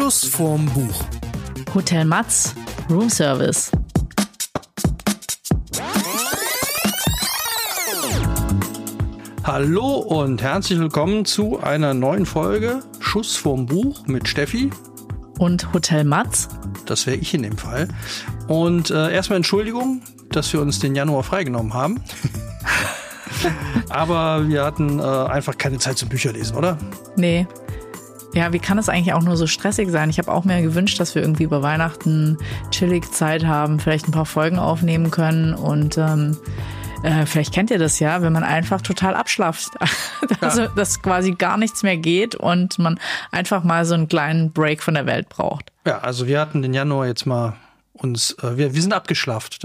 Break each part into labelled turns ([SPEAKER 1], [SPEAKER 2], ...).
[SPEAKER 1] Schuss vorm Buch.
[SPEAKER 2] Hotel Matz, Room Service.
[SPEAKER 3] Hallo und herzlich willkommen zu einer neuen Folge Schuss vorm Buch mit Steffi.
[SPEAKER 2] Und Hotel Matz.
[SPEAKER 3] Das wäre ich in dem Fall. Und erstmal Entschuldigung, dass wir uns den Januar freigenommen haben. Aber wir hatten einfach keine Zeit zum Bücherlesen, oder?
[SPEAKER 2] Nee. Ja, wie kann es eigentlich auch nur so stressig sein? Ich habe auch mir gewünscht, dass wir irgendwie über Weihnachten chillig Zeit haben, vielleicht ein paar Folgen aufnehmen können und vielleicht kennt ihr das ja, wenn man einfach total abschlafft. Also, dass quasi gar nichts mehr geht und man einfach mal so einen kleinen Break von der Welt braucht.
[SPEAKER 3] Ja, also wir hatten den Januar jetzt mal uns, wir sind abgeschlafft.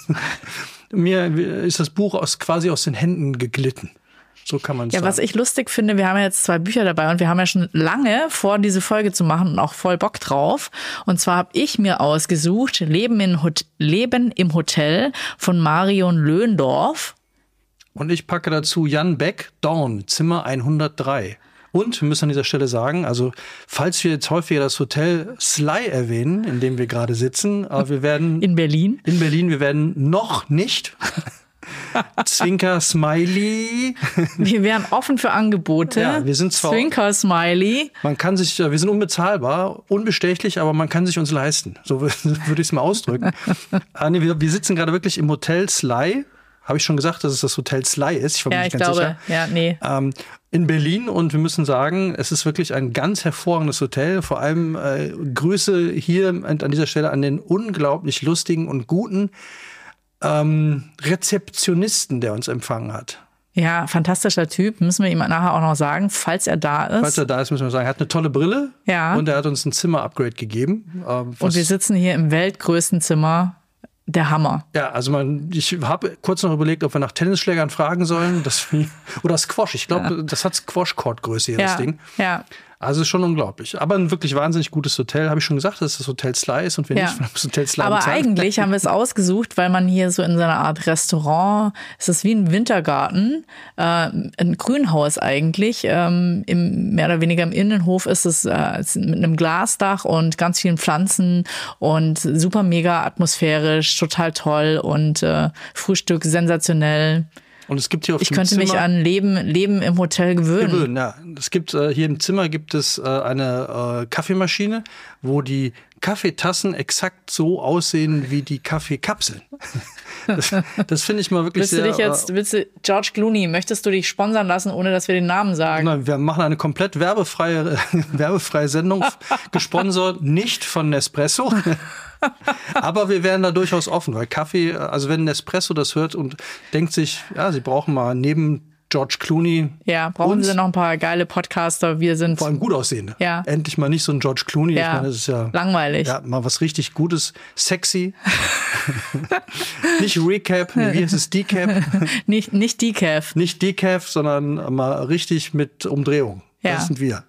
[SPEAKER 3] Mir ist das Buch quasi aus den Händen geglitten. So kann man es sagen.
[SPEAKER 2] Ja, was ich lustig finde, wir haben ja jetzt 2 Bücher dabei und wir haben ja schon lange vor, diese Folge zu machen und auch voll Bock drauf. Und zwar habe ich mir ausgesucht Leben im Hotel von Marion Löndorf.
[SPEAKER 3] Und ich packe dazu Jan Beck, Dawn, Zimmer 103. Und wir müssen an dieser Stelle sagen, also falls wir jetzt häufiger das Hotel Sly erwähnen, in dem wir gerade sitzen, aber wir werden
[SPEAKER 2] In Berlin,
[SPEAKER 3] wir werden noch nicht Zwinker Smiley.
[SPEAKER 2] wir wären offen für Angebote.
[SPEAKER 3] Ja, wir sind zwar
[SPEAKER 2] Zwinker Smiley.
[SPEAKER 3] Man kann sich, wir sind unbezahlbar, unbestechlich, aber man kann sich uns leisten. So würde ich es mal ausdrücken. Nee, wir sitzen gerade wirklich im Hotel Sly. Habe ich schon gesagt, dass es das Hotel Sly ist? Ich war mir nicht ganz sicher.
[SPEAKER 2] Ja, nee.
[SPEAKER 3] In Berlin, und wir müssen sagen, es ist wirklich ein ganz hervorragendes Hotel. Vor allem Grüße hier an dieser Stelle an den unglaublich lustigen und guten Rezeptionisten, der uns empfangen hat.
[SPEAKER 2] Ja, fantastischer Typ. Müssen wir ihm nachher auch noch sagen, falls er da ist.
[SPEAKER 3] Falls er da ist, müssen wir sagen. Er hat eine tolle Brille.
[SPEAKER 2] Ja.
[SPEAKER 3] Und er hat uns ein Zimmer-Upgrade gegeben.
[SPEAKER 2] Und wir sitzen hier im weltgrößten Zimmer. Der Hammer.
[SPEAKER 3] Ja, also ich habe kurz noch überlegt, ob wir nach Tennisschlägern fragen sollen. Oder Squash. Ich glaube, das hat Squash-Court-Größe hier, das Ding.
[SPEAKER 2] Ja.
[SPEAKER 3] Also ist schon unglaublich. Aber ein wirklich wahnsinnig gutes Hotel. Habe ich schon gesagt, dass es das Hotel Sly ist und wir nicht das Hotel Sly
[SPEAKER 2] Aber
[SPEAKER 3] bezahlen.
[SPEAKER 2] eigentlich haben wir es ausgesucht, weil man hier so in so einer Art Restaurant, es ist wie ein Wintergarten, ein Grünhaus eigentlich. Mehr oder weniger im Innenhof ist es mit einem Glasdach und ganz vielen Pflanzen und super mega atmosphärisch, total toll und Frühstück sensationell.
[SPEAKER 3] Und es gibt hier auf
[SPEAKER 2] Ich
[SPEAKER 3] dem
[SPEAKER 2] könnte
[SPEAKER 3] Zimmer
[SPEAKER 2] mich an Leben im Hotel gewöhnen.
[SPEAKER 3] Ja, es gibt hier im Zimmer gibt es eine Kaffeemaschine, wo die Kaffeetassen exakt so aussehen wie die Kaffeekapseln. Das finde ich mal wirklich sehr.
[SPEAKER 2] Willst du George Clooney, möchtest du dich sponsern lassen, ohne dass wir den Namen sagen?
[SPEAKER 3] Nein, wir machen eine komplett werbefreie Sendung, gesponsert nicht von Nespresso. Aber wir wären da durchaus offen, weil Kaffee, also wenn Nespresso das hört und denkt sich, ja, sie brauchen mal neben George Clooney.
[SPEAKER 2] Ja, brauchen sie noch ein paar geile Podcaster. Wir sind
[SPEAKER 3] vor allem gut aussehende.
[SPEAKER 2] Ja.
[SPEAKER 3] Endlich mal nicht so ein George Clooney.
[SPEAKER 2] Ja.
[SPEAKER 3] Ich meine, das ist ja
[SPEAKER 2] langweilig.
[SPEAKER 3] Ja, mal was richtig Gutes, sexy. Nicht Recap, wie heißt es? Decaf?
[SPEAKER 2] Nicht Decaf.
[SPEAKER 3] Nicht Decaf, sondern mal richtig mit Umdrehung.
[SPEAKER 2] Ja.
[SPEAKER 3] Das sind wir.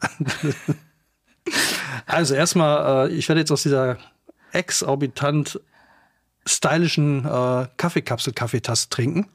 [SPEAKER 3] Also erstmal, ich werde jetzt aus dieser exorbitant stylischen Kaffeekapsel-Kaffeetasse trinken.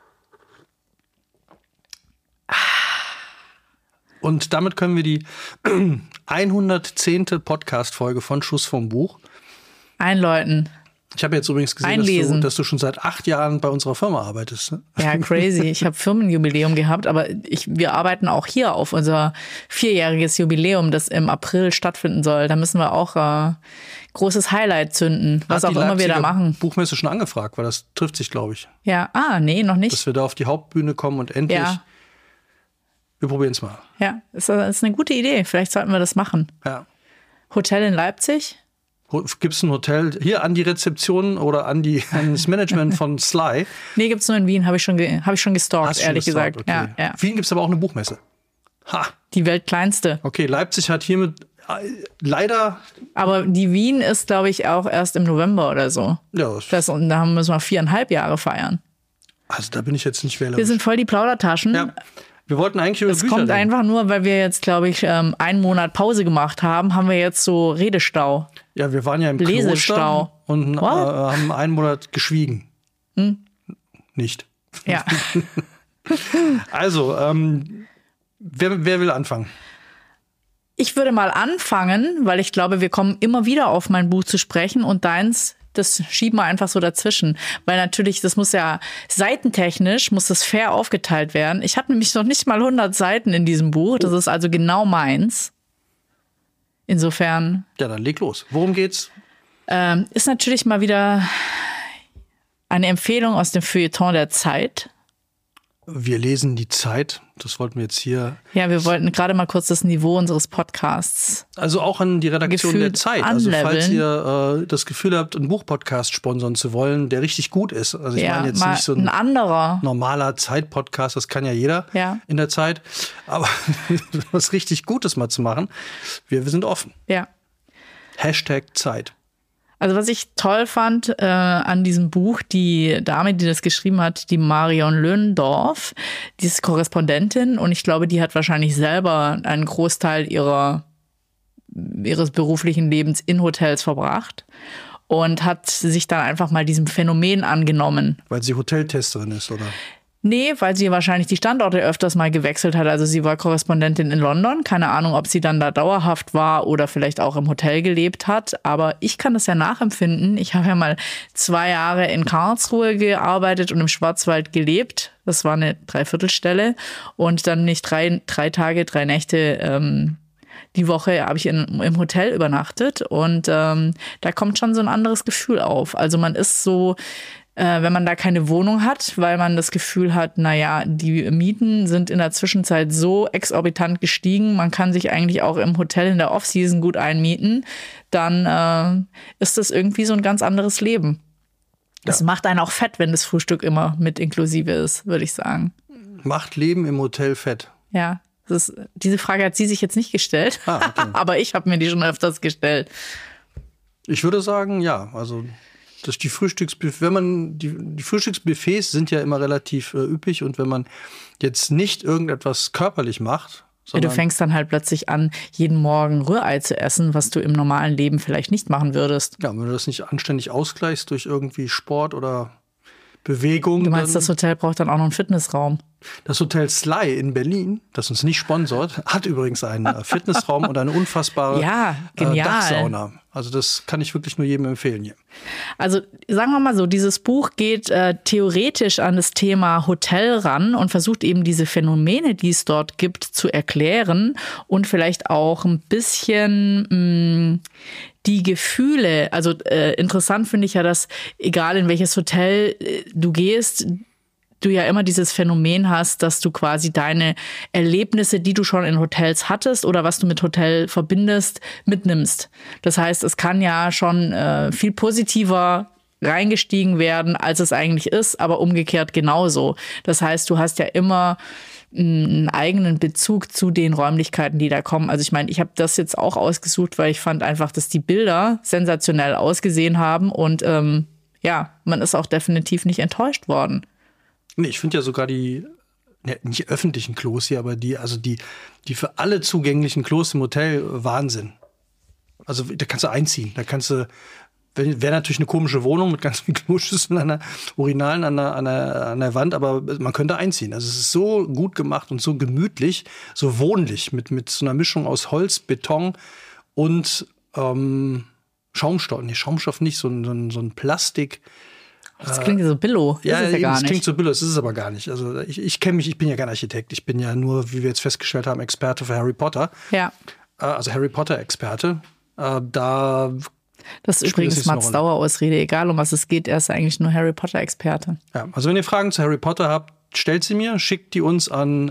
[SPEAKER 3] Und damit können wir die 110. Podcast-Folge von Schuss vom Buch
[SPEAKER 2] einläuten.
[SPEAKER 3] Ich habe jetzt übrigens gesehen, dass du schon seit 8 Jahren bei unserer Firma arbeitest. Ne?
[SPEAKER 2] Ja, crazy. Ich habe Firmenjubiläum gehabt, aber wir arbeiten auch hier auf unser 4-jähriges Jubiläum, das im April stattfinden soll. Da müssen wir auch großes Highlight zünden, was auch immer wir da machen.
[SPEAKER 3] Buchmesse schon angefragt, weil das trifft sich, glaube ich.
[SPEAKER 2] Ja, nee, noch nicht.
[SPEAKER 3] Dass wir da auf die Hauptbühne kommen und endlich. Ja. Wir probieren es mal.
[SPEAKER 2] Ja, ist eine gute Idee. Vielleicht sollten wir das machen.
[SPEAKER 3] Ja.
[SPEAKER 2] Hotel in Leipzig?
[SPEAKER 3] Gibt es ein Hotel hier an die Rezeption oder an das Management von Sly?
[SPEAKER 2] Nee, gibt es nur in Wien. Habe ich schon gestalkt, ehrlich gesagt.
[SPEAKER 3] Okay.
[SPEAKER 2] Ja.
[SPEAKER 3] Wien gibt es aber auch eine Buchmesse. Ha.
[SPEAKER 2] Die weltkleinste.
[SPEAKER 3] Okay, Leipzig hat hiermit leider.
[SPEAKER 2] Aber die Wien ist, glaube ich, auch erst im November oder so.
[SPEAKER 3] Ja.
[SPEAKER 2] Und da müssen wir 4,5 Jahre feiern.
[SPEAKER 3] Also da bin ich jetzt nicht wählerisch.
[SPEAKER 2] Wir sind voll die Plaudertaschen.
[SPEAKER 3] Ja. Wir wollten eigentlich über Bücher
[SPEAKER 2] kommt
[SPEAKER 3] reden.
[SPEAKER 2] einfach nur, weil wir jetzt, glaube ich, einen Monat Pause gemacht haben wir jetzt so Redestau.
[SPEAKER 3] Ja, wir waren ja im
[SPEAKER 2] Lesestau.
[SPEAKER 3] Kloster und haben einen Monat geschwiegen. Nicht.
[SPEAKER 2] Ja.
[SPEAKER 3] Also, wer will anfangen?
[SPEAKER 2] Ich würde mal anfangen, weil ich glaube, wir kommen immer wieder auf mein Buch zu sprechen und deins, das schieben wir einfach so dazwischen. Weil natürlich, das muss ja seitentechnisch, muss das fair aufgeteilt werden. Ich habe nämlich noch nicht mal 100 Seiten in diesem Buch. Das ist also genau meins. Insofern.
[SPEAKER 3] Ja, dann leg los. Worum geht's?
[SPEAKER 2] Ist natürlich mal wieder eine Empfehlung aus dem Feuilleton der Zeit.
[SPEAKER 3] Wir lesen die Zeit. Das wollten wir jetzt hier.
[SPEAKER 2] Ja, wir wollten gerade mal kurz das Niveau unseres Podcasts.
[SPEAKER 3] Also auch an die Redaktion der Zeit. Also falls ihr das Gefühl habt, einen Buchpodcast sponsern zu wollen, der richtig gut ist. Also ich meine jetzt nicht so ein
[SPEAKER 2] anderer
[SPEAKER 3] normaler Zeit-Podcast, das kann ja jeder in der Zeit. Aber was richtig Gutes mal zu machen, wir sind offen.
[SPEAKER 2] Ja.
[SPEAKER 3] #Zeit.
[SPEAKER 2] Also was ich toll fand an diesem Buch, die Dame, die das geschrieben hat, die Marion Löndorf, die ist Korrespondentin und ich glaube, die hat wahrscheinlich selber einen Großteil ihres beruflichen Lebens in Hotels verbracht und hat sich dann einfach mal diesem Phänomen angenommen.
[SPEAKER 3] Weil sie Hoteltesterin ist, oder?
[SPEAKER 2] Nee, weil sie wahrscheinlich die Standorte öfters mal gewechselt hat. Also sie war Korrespondentin in London. Keine Ahnung, ob sie dann da dauerhaft war oder vielleicht auch im Hotel gelebt hat. Aber ich kann das ja nachempfinden. Ich habe ja mal 2 Jahre in Karlsruhe gearbeitet und im Schwarzwald gelebt. Das war eine Dreiviertelstelle. Und dann nicht 3 Tage, 3 Nächte die Woche habe ich im Hotel übernachtet. Und da kommt schon so ein anderes Gefühl auf. Also man ist so... wenn man da keine Wohnung hat, weil man das Gefühl hat, naja, die Mieten sind in der Zwischenzeit so exorbitant gestiegen, man kann sich eigentlich auch im Hotel in der Off-Season gut einmieten, dann ist das irgendwie so ein ganz anderes Leben. Das macht einen auch fett, wenn das Frühstück immer mit inklusive ist, würde ich sagen.
[SPEAKER 3] Macht Leben im Hotel fett?
[SPEAKER 2] Ja, diese Frage hat sie sich jetzt nicht gestellt, okay. Aber ich habe mir die schon öfters gestellt.
[SPEAKER 3] Ich würde sagen, ja, also... Die Frühstücksbuffets sind ja immer relativ üppig und wenn man jetzt nicht irgendetwas körperlich macht,
[SPEAKER 2] du fängst dann halt plötzlich an, jeden Morgen Rührei zu essen, was du im normalen Leben vielleicht nicht machen würdest.
[SPEAKER 3] Ja, wenn du das nicht anständig ausgleichst durch irgendwie Sport oder Bewegung.
[SPEAKER 2] Du meinst, das Hotel braucht dann auch noch einen Fitnessraum?
[SPEAKER 3] Das Hotel Sly in Berlin, das uns nicht sponsort, hat übrigens einen Fitnessraum und eine unfassbare Dachsauna. Also das kann ich wirklich nur jedem empfehlen hier.
[SPEAKER 2] Also sagen wir mal so, dieses Buch geht theoretisch an das Thema Hotel ran und versucht eben diese Phänomene, die es dort gibt, zu erklären und vielleicht auch ein bisschen die Gefühle. Also interessant finde ich ja, dass egal in welches Hotel du gehst, du ja immer dieses Phänomen hast, dass du quasi deine Erlebnisse, die du schon in Hotels hattest oder was du mit Hotel verbindest, mitnimmst. Das heißt, es kann ja schon viel positiver reingestiegen werden, als es eigentlich ist, aber umgekehrt genauso. Das heißt, du hast ja immer einen eigenen Bezug zu den Räumlichkeiten, die da kommen. Also ich meine, ich habe das jetzt auch ausgesucht, weil ich fand einfach, dass die Bilder sensationell ausgesehen haben und man ist auch definitiv nicht enttäuscht worden.
[SPEAKER 3] Nee, ich finde ja sogar die, nicht öffentlichen Klos hier, aber die für alle zugänglichen Klos im Hotel Wahnsinn. Also da kannst du einziehen. Da kannst du, wäre natürlich eine komische Wohnung mit ganz vielen Kloschüsseln an der Urinalen an der Wand, aber man könnte einziehen. Also es ist so gut gemacht und so gemütlich, so wohnlich mit so einer Mischung aus Holz, Beton und Schaumstoff. Nee, Schaumstoff nicht, so ein Plastik.
[SPEAKER 2] Das klingt so billo.
[SPEAKER 3] Ja,
[SPEAKER 2] ist es ja gar
[SPEAKER 3] das
[SPEAKER 2] nicht.
[SPEAKER 3] Klingt so billo, das ist es aber gar nicht. Also ich kenne mich, ich bin ja kein Architekt. Ich bin ja nur, wie wir jetzt festgestellt haben, Experte für Harry Potter.
[SPEAKER 2] Ja.
[SPEAKER 3] Also Harry Potter-Experte.
[SPEAKER 2] Das ist übrigens Mats Dauerausrede. Egal, um was es geht, er ist eigentlich nur Harry Potter-Experte.
[SPEAKER 3] Ja, also wenn ihr Fragen zu Harry Potter habt, stellt sie mir, schickt die uns an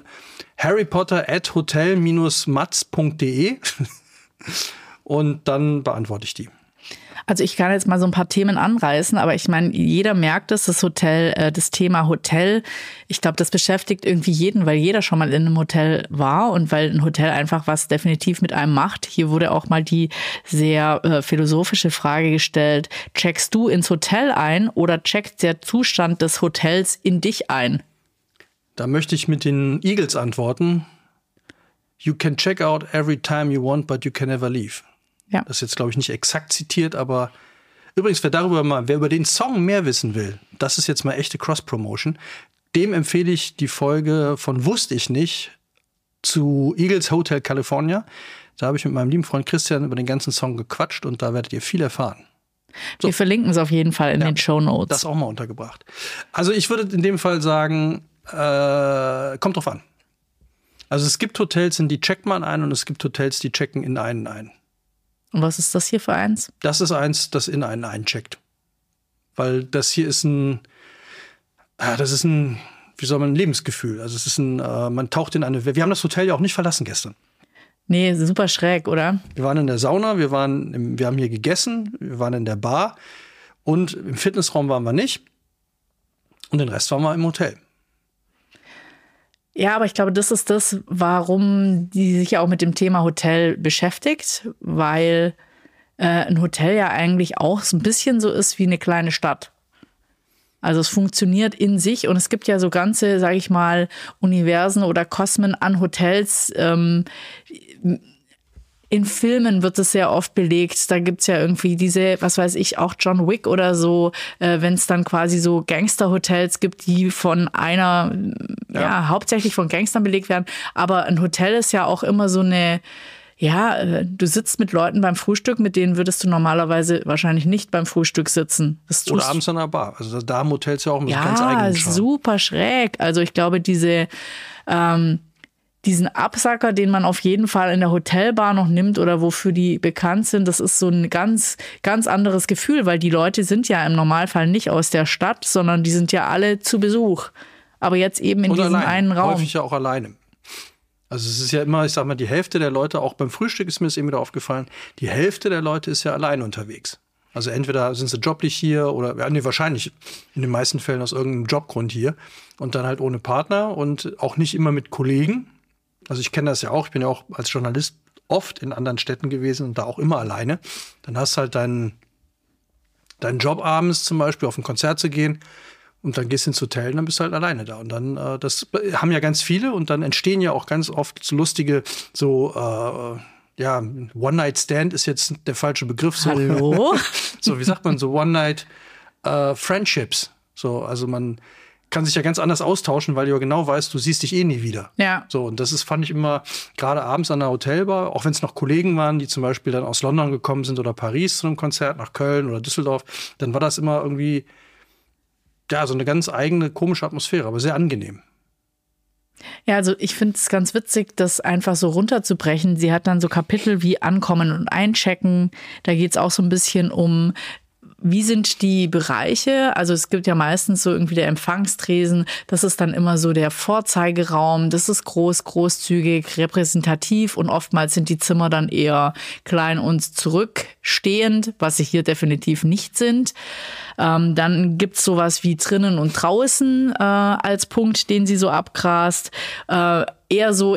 [SPEAKER 3] harrypotter@hotel-matz.de und dann beantworte ich die.
[SPEAKER 2] Also ich kann jetzt mal so ein paar Themen anreißen, aber ich meine, jeder merkt es, das Thema Hotel, ich glaube, das beschäftigt irgendwie jeden, weil jeder schon mal in einem Hotel war und weil ein Hotel einfach was definitiv mit einem macht. Hier wurde auch mal die sehr philosophische Frage gestellt, checkst du ins Hotel ein oder checkt der Zustand des Hotels in dich ein?
[SPEAKER 3] Da möchte ich mit den Eagles antworten. You can check out every time you want, but you can never leave. Ja. Das ist jetzt, glaube ich, nicht exakt zitiert, aber übrigens, wer über den Song mehr wissen will, das ist jetzt mal echte Cross-Promotion, dem empfehle ich die Folge von Wusste ich nicht zu Eagles Hotel California. Da habe ich mit meinem lieben Freund Christian über den ganzen Song gequatscht und da werdet ihr viel erfahren. So.
[SPEAKER 2] Wir verlinken es auf jeden Fall in den Shownotes.
[SPEAKER 3] Das auch mal untergebracht. Also ich würde in dem Fall sagen, kommt drauf an. Also es gibt Hotels, in die checkt man ein und es gibt Hotels, die checken in einen ein.
[SPEAKER 2] Und was ist das hier für eins? Das
[SPEAKER 3] ist eins, das in einen eincheckt. Weil das hier ist ein, wie soll man, ein Lebensgefühl. Also es ist man taucht in eine, wir haben das Hotel ja auch nicht verlassen gestern.
[SPEAKER 2] Nee, super schräg, oder?
[SPEAKER 3] Wir waren in der Sauna, wir haben hier gegessen, wir waren in der Bar und im Fitnessraum waren wir nicht. Und den Rest waren wir im Hotel.
[SPEAKER 2] Ja, aber ich glaube, das ist das, warum die sich ja auch mit dem Thema Hotel beschäftigt, weil ein Hotel ja eigentlich auch so ein bisschen so ist wie eine kleine Stadt. Also es funktioniert in sich und es gibt ja so ganze, sage ich mal, Universen oder Kosmen an Hotels. In Filmen wird es sehr oft belegt. Da gibt's ja irgendwie diese, was weiß ich, auch John Wick oder so, wenn es dann quasi so Gangsterhotels gibt, die von einer, hauptsächlich von Gangstern belegt werden. Aber ein Hotel ist ja auch immer so eine, du sitzt mit Leuten beim Frühstück, mit denen würdest du normalerweise wahrscheinlich nicht beim Frühstück sitzen.
[SPEAKER 3] Oder abends an der Bar. Also da haben Hotels ja auch mit ganz eigenen Charme.
[SPEAKER 2] Ja, super schräg. Also ich glaube, diesen Absacker, den man auf jeden Fall in der Hotelbar noch nimmt oder wofür die bekannt sind, das ist so ein ganz, ganz anderes Gefühl, weil die Leute sind ja im Normalfall nicht aus der Stadt, sondern die sind ja alle zu Besuch. Aber jetzt eben in diesem einen Raum.
[SPEAKER 3] Häufig ja auch alleine. Also es ist ja immer, ich sag mal, die Hälfte der Leute, auch beim Frühstück ist mir das eben wieder aufgefallen, die Hälfte der Leute ist ja alleine unterwegs. Also entweder sind sie joblich hier oder, wahrscheinlich in den meisten Fällen aus irgendeinem Jobgrund hier und dann halt ohne Partner und auch nicht immer mit Kollegen. Also ich kenne das ja auch, ich bin ja auch als Journalist oft in anderen Städten gewesen und da auch immer alleine. Dann hast du halt deinen Job abends zum Beispiel auf ein Konzert zu gehen und dann gehst du ins Hotel und dann bist du halt alleine da. Und dann, das haben ja ganz viele und dann entstehen ja auch ganz oft so lustige, One-Night-Stand ist jetzt der falsche Begriff. So.
[SPEAKER 2] Hallo?
[SPEAKER 3] So, wie sagt man, so One-Night-Friendships. So, also man kann sich ja ganz anders austauschen, weil du ja genau weißt, du siehst dich eh nie wieder.
[SPEAKER 2] Ja.
[SPEAKER 3] So, und das fand ich immer, gerade abends an der Hotelbar, auch wenn es noch Kollegen waren, die zum Beispiel dann aus London gekommen sind oder Paris zu einem Konzert, nach Köln oder Düsseldorf, dann war das immer irgendwie, so eine ganz eigene, komische Atmosphäre, aber sehr angenehm.
[SPEAKER 2] Ja, also ich finde es ganz witzig, das einfach so runterzubrechen. Sie hat dann so Kapitel wie Ankommen und Einchecken. Da geht es auch so ein bisschen um, wie sind die Bereiche? Also es gibt ja meistens so irgendwie der Empfangstresen. Das ist dann immer so der Vorzeigeraum. Das ist großzügig, repräsentativ und oftmals sind die Zimmer dann eher klein und zurückstehend, was sie hier definitiv nicht sind. Dann gibt's sowas wie drinnen und draußen als Punkt, den sie so abgrast. Eher so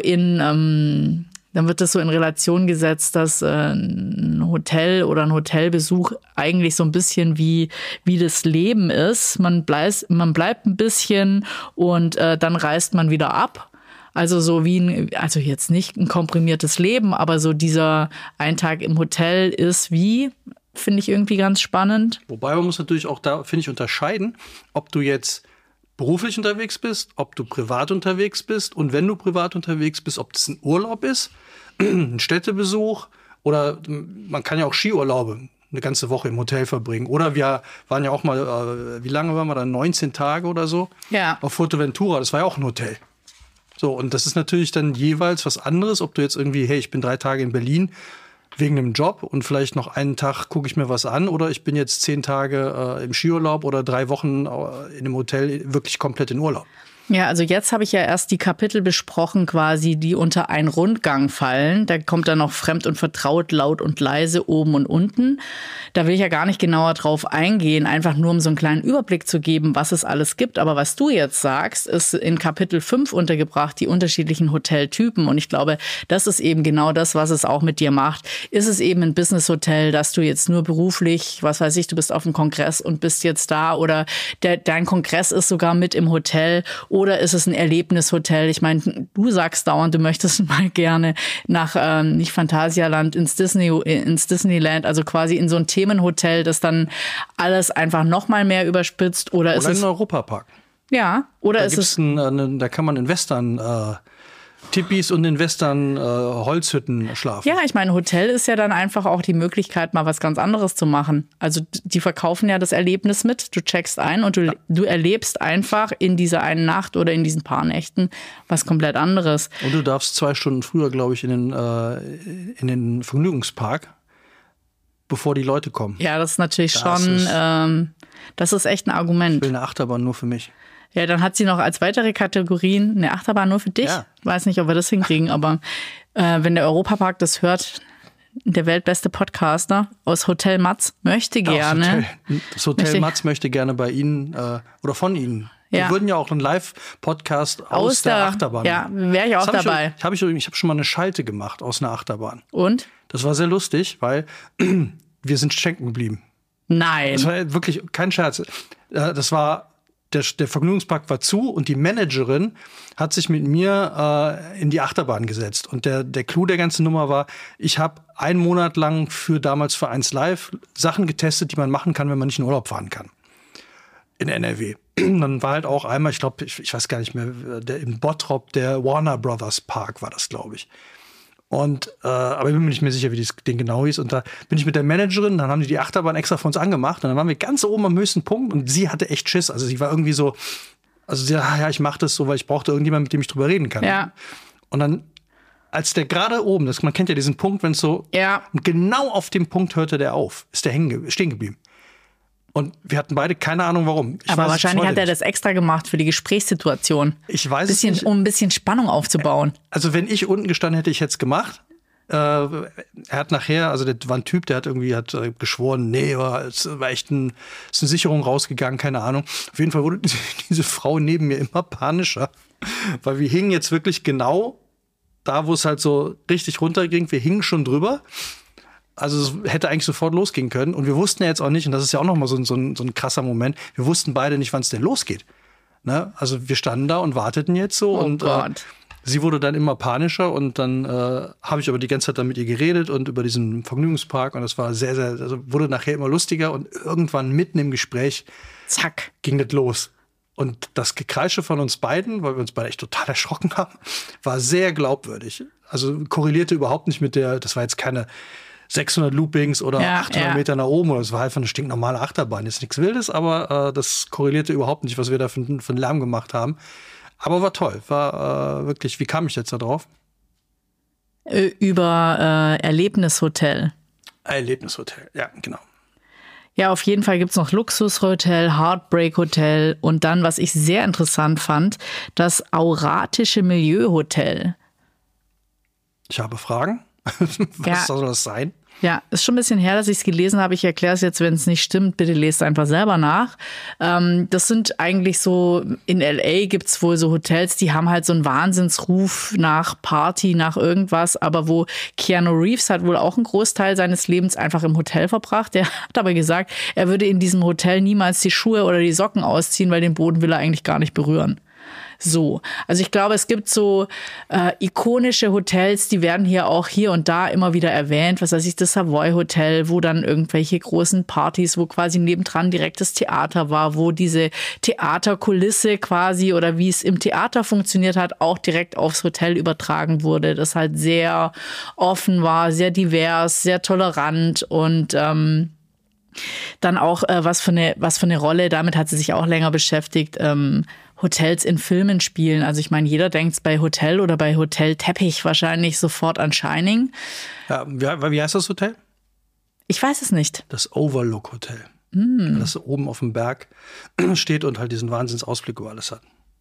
[SPEAKER 2] dann wird das so in Relation gesetzt, dass ein Hotel oder ein Hotelbesuch eigentlich so ein bisschen wie das Leben ist. Man bleibt ein bisschen und dann reist man wieder ab. Also so also jetzt nicht ein komprimiertes Leben, aber so dieser ein Tag im Hotel ist finde ich irgendwie ganz spannend.
[SPEAKER 3] Wobei man muss natürlich auch da, finde ich, unterscheiden, ob du jetzt beruflich unterwegs bist, ob du privat unterwegs bist und wenn du privat unterwegs bist, ob das ein Urlaub ist, ein Städtebesuch oder man kann ja auch Skiurlaube eine ganze Woche im Hotel verbringen. Oder wir waren ja auch mal, wie lange waren wir da? 19 Tage oder so?
[SPEAKER 2] Ja.
[SPEAKER 3] Auf Fuerteventura, das war ja auch ein Hotel. So, und das ist natürlich dann jeweils was anderes, ob du jetzt irgendwie, hey, ich bin 3 Tage in Berlin wegen einem Job und vielleicht noch einen Tag gucke ich mir was an oder ich bin jetzt 10 Tage im Skiurlaub oder 3 Wochen in einem Hotel wirklich komplett in Urlaub.
[SPEAKER 2] Ja, also jetzt habe ich ja erst die Kapitel besprochen quasi, die unter einen Rundgang fallen. Da kommt dann noch fremd und vertraut, laut und leise, oben und unten. Da will ich ja gar nicht genauer drauf eingehen, einfach nur um so einen kleinen Überblick zu geben, was es alles gibt. Aber was du jetzt sagst, ist in Kapitel 5 untergebracht, die unterschiedlichen Hoteltypen. Und ich glaube, das ist eben genau das, was es auch mit dir macht. Ist es eben ein Business-Hotel, dass du jetzt nur beruflich, was weiß ich, du bist auf einem Kongress und bist jetzt da oder dein Kongress ist sogar mit im Hotel. Oder ist es ein Erlebnishotel? Ich meine, du sagst dauernd, du möchtest mal gerne nach, nicht Phantasialand, ins Disneyland, also quasi in so ein Themenhotel, das dann alles einfach noch mal mehr überspitzt. Oder ist es
[SPEAKER 3] ein Europapark.
[SPEAKER 2] Ja, oder
[SPEAKER 3] Da
[SPEAKER 2] ist es...
[SPEAKER 3] da kann man in Western Tippis und in Western Holzhütten schlafen.
[SPEAKER 2] Ja, ich meine, Hotel ist ja dann einfach auch die Möglichkeit, mal was ganz anderes zu machen. Also die verkaufen ja das Erlebnis mit. Du checkst ein und du erlebst einfach in dieser einen Nacht oder in diesen paar Nächten was komplett anderes.
[SPEAKER 3] Und du darfst 2 Stunden früher, glaube ich, in den Vergnügungspark, bevor die Leute kommen.
[SPEAKER 2] Ja, das ist natürlich das ist echt ein Argument.
[SPEAKER 3] Ich will eine Achterbahn nur für mich.
[SPEAKER 2] Ja, dann hat sie noch als weitere Kategorien eine Achterbahn nur für dich.
[SPEAKER 3] Ja.
[SPEAKER 2] Weiß nicht, ob wir das hinkriegen, aber wenn der Europapark das hört, der weltbeste Podcaster aus Hotel Matz möchte gerne.
[SPEAKER 3] Das Hotel Matz möchte gerne bei Ihnen oder von Ihnen. Wir würden ja auch einen Live-Podcast aus der Achterbahn machen.
[SPEAKER 2] Ja, wäre ich auch dabei.
[SPEAKER 3] Ich habe schon mal eine Schalte gemacht aus einer Achterbahn.
[SPEAKER 2] Und?
[SPEAKER 3] Das war sehr lustig, weil wir sind stecken geblieben.
[SPEAKER 2] Nein.
[SPEAKER 3] Das war wirklich kein Scherz. Das war der Vergnügungspark war zu und die Managerin hat sich mit mir in die Achterbahn gesetzt. Und der Clou der ganzen Nummer war, ich habe 1 Monat lang damals für 1 Live Sachen getestet, die man machen kann, wenn man nicht in Urlaub fahren kann. In NRW. Dann war halt auch einmal, ich glaube, ich weiß gar nicht mehr, in Bottrop, der Warner Brothers Park war das, glaube ich. Und aber ich bin mir nicht mehr sicher, wie das Ding genau hieß. Und da bin ich mit der Managerin, dann haben die Achterbahn extra für uns angemacht. Und dann waren wir ganz oben am höchsten Punkt und sie hatte echt Schiss. Also sie war irgendwie so, ja, ich mache das so, weil ich brauchte irgendjemanden, mit dem ich drüber reden kann.
[SPEAKER 2] Ja.
[SPEAKER 3] Und dann, als der gerade oben, man kennt ja diesen Punkt, wenn es so, und genau auf dem Punkt hörte der auf, ist der stehen geblieben. Und wir hatten beide keine Ahnung, warum.
[SPEAKER 2] Aber wahrscheinlich hat er das extra gemacht für die Gesprächssituation.
[SPEAKER 3] Ich weiß es nicht.
[SPEAKER 2] Um ein bisschen Spannung aufzubauen.
[SPEAKER 3] Also wenn ich unten gestanden hätte, ich jetzt gemacht. Er hat nachher, also der war ein Typ, der hat geschworen, nee, es war echt ist eine Sicherung rausgegangen, keine Ahnung. Auf jeden Fall wurde diese Frau neben mir immer panischer, weil wir hingen jetzt wirklich genau da, wo es halt so richtig runterging. Wir hingen schon drüber. Also es hätte eigentlich sofort losgehen können. Und wir wussten ja jetzt auch nicht, und das ist ja auch nochmal so ein krasser Moment, wir wussten beide nicht, wann es denn losgeht. Ne? Also wir standen da und warteten jetzt so.
[SPEAKER 2] Oh
[SPEAKER 3] und
[SPEAKER 2] Gott.
[SPEAKER 3] Sie wurde dann immer panischer und dann habe ich aber die ganze Zeit dann mit ihr geredet und über diesen Vergnügungspark. Und das war sehr, sehr, also wurde nachher immer lustiger und irgendwann mitten im Gespräch,
[SPEAKER 2] zack,
[SPEAKER 3] ging das los. Und das Gekreische von uns beiden, weil wir uns beide echt total erschrocken haben, war sehr glaubwürdig. Also korrelierte überhaupt nicht mit das war jetzt keine 600 Loopings oder 800 Meter nach oben. Es war einfach eine stinknormale Achterbahn. Ist nichts Wildes, aber das korrelierte überhaupt nicht, was wir da für einen Lärm gemacht haben. Aber war toll. War wirklich, wie kam ich jetzt da drauf?
[SPEAKER 2] Über Erlebnishotel.
[SPEAKER 3] Erlebnishotel, ja, genau.
[SPEAKER 2] Ja, auf jeden Fall gibt's noch Luxushotel, Heartbreak Hotel und dann, was ich sehr interessant fand, das Auratische Milieuhotel.
[SPEAKER 3] Ich habe Fragen. Was soll das sein?
[SPEAKER 2] Ja, ist schon ein bisschen her, dass ich es gelesen habe. Ich erkläre es jetzt, wenn es nicht stimmt. Bitte lest einfach selber nach. Das sind eigentlich so, in L.A. gibt's wohl so Hotels, die haben halt so einen Wahnsinnsruf nach Party, nach irgendwas. Aber wo Keanu Reeves hat wohl auch einen Großteil seines Lebens einfach im Hotel verbracht. Der hat aber gesagt, er würde in diesem Hotel niemals die Schuhe oder die Socken ausziehen, weil den Boden will er eigentlich gar nicht berühren. So, also ich glaube, es gibt so ikonische Hotels, die werden hier und da immer wieder erwähnt. Was weiß ich, das Savoy Hotel, wo dann irgendwelche großen Partys, wo quasi nebendran direkt das Theater war, wo diese Theaterkulisse quasi oder wie es im Theater funktioniert hat, auch direkt aufs Hotel übertragen wurde. Das halt sehr offen war, sehr divers, sehr tolerant und dann auch was für eine Rolle, damit hat sie sich auch länger beschäftigt, Hotels in Filmen spielen. Also ich meine, jeder denkt bei Hotel oder bei Hotel Teppich wahrscheinlich sofort an Shining.
[SPEAKER 3] Ja, wie heißt das Hotel?
[SPEAKER 2] Ich weiß es nicht.
[SPEAKER 3] Das Overlook Hotel. Das oben auf dem Berg steht und halt diesen Wahnsinnsausblick über alles hat.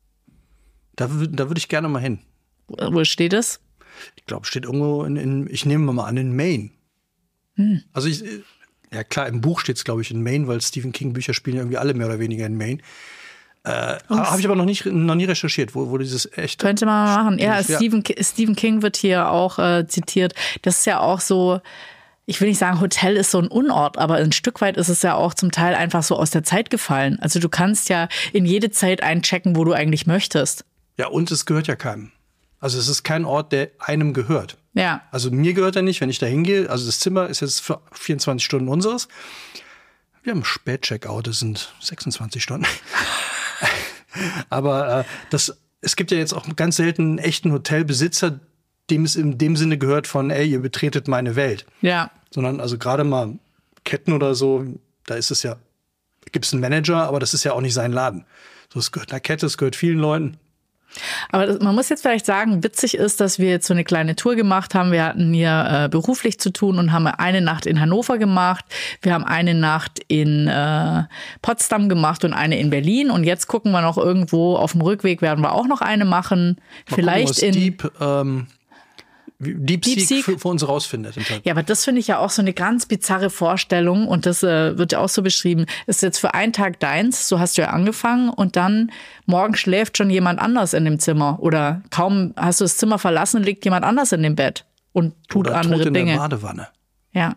[SPEAKER 3] Da würde ich gerne mal hin.
[SPEAKER 2] Wo steht es?
[SPEAKER 3] Ich glaube, steht irgendwo ich nehme mal an, in Maine. Also ja klar, im Buch steht es, glaube ich, in Maine, weil Stephen King Bücher spielen irgendwie alle mehr oder weniger in Maine. Habe ich aber noch nie recherchiert, wo dieses echt.
[SPEAKER 2] Könnte man mal machen. Ja, Stephen King wird hier auch zitiert. Das ist ja auch so, ich will nicht sagen, Hotel ist so ein Unort, aber ein Stück weit ist es ja auch zum Teil einfach so aus der Zeit gefallen. Also du kannst ja in jede Zeit einchecken, wo du eigentlich möchtest.
[SPEAKER 3] Ja, und es gehört ja keinem. Also es ist kein Ort, der einem gehört.
[SPEAKER 2] Ja.
[SPEAKER 3] Also mir gehört er nicht, wenn ich da hingehe. Also das Zimmer ist jetzt für 24 Stunden unseres. Wir haben Spätcheckout, das sind 26 Stunden. Aber es gibt ja jetzt auch ganz selten einen echten Hotelbesitzer, dem es in dem Sinne gehört von, ey, ihr betretet meine Welt.
[SPEAKER 2] Ja.
[SPEAKER 3] Sondern also gerade mal Ketten oder so, da ist es ja, gibt es einen Manager, aber das ist ja auch nicht sein Laden. So, es gehört einer Kette, es gehört vielen Leuten.
[SPEAKER 2] Aber man muss jetzt vielleicht sagen, witzig ist, dass wir jetzt so eine kleine Tour gemacht haben. Wir hatten hier beruflich zu tun und haben eine Nacht in Hannover gemacht. Wir haben eine Nacht in Potsdam gemacht und eine in Berlin. Und jetzt gucken wir noch irgendwo auf dem Rückweg, werden wir auch noch eine machen.
[SPEAKER 3] Mal
[SPEAKER 2] Vielleicht
[SPEAKER 3] gucken, DeepSeek für uns rausfindet.
[SPEAKER 2] Ja, aber das finde ich ja auch so eine ganz bizarre Vorstellung und das wird ja auch so beschrieben. Ist jetzt für einen Tag deins, so hast du ja angefangen und dann morgen schläft schon jemand anders in dem Zimmer oder kaum hast du das Zimmer verlassen, liegt jemand anders in dem Bett und tut
[SPEAKER 3] oder
[SPEAKER 2] andere
[SPEAKER 3] tot in
[SPEAKER 2] Dinge.
[SPEAKER 3] Der Badewanne.
[SPEAKER 2] Ja.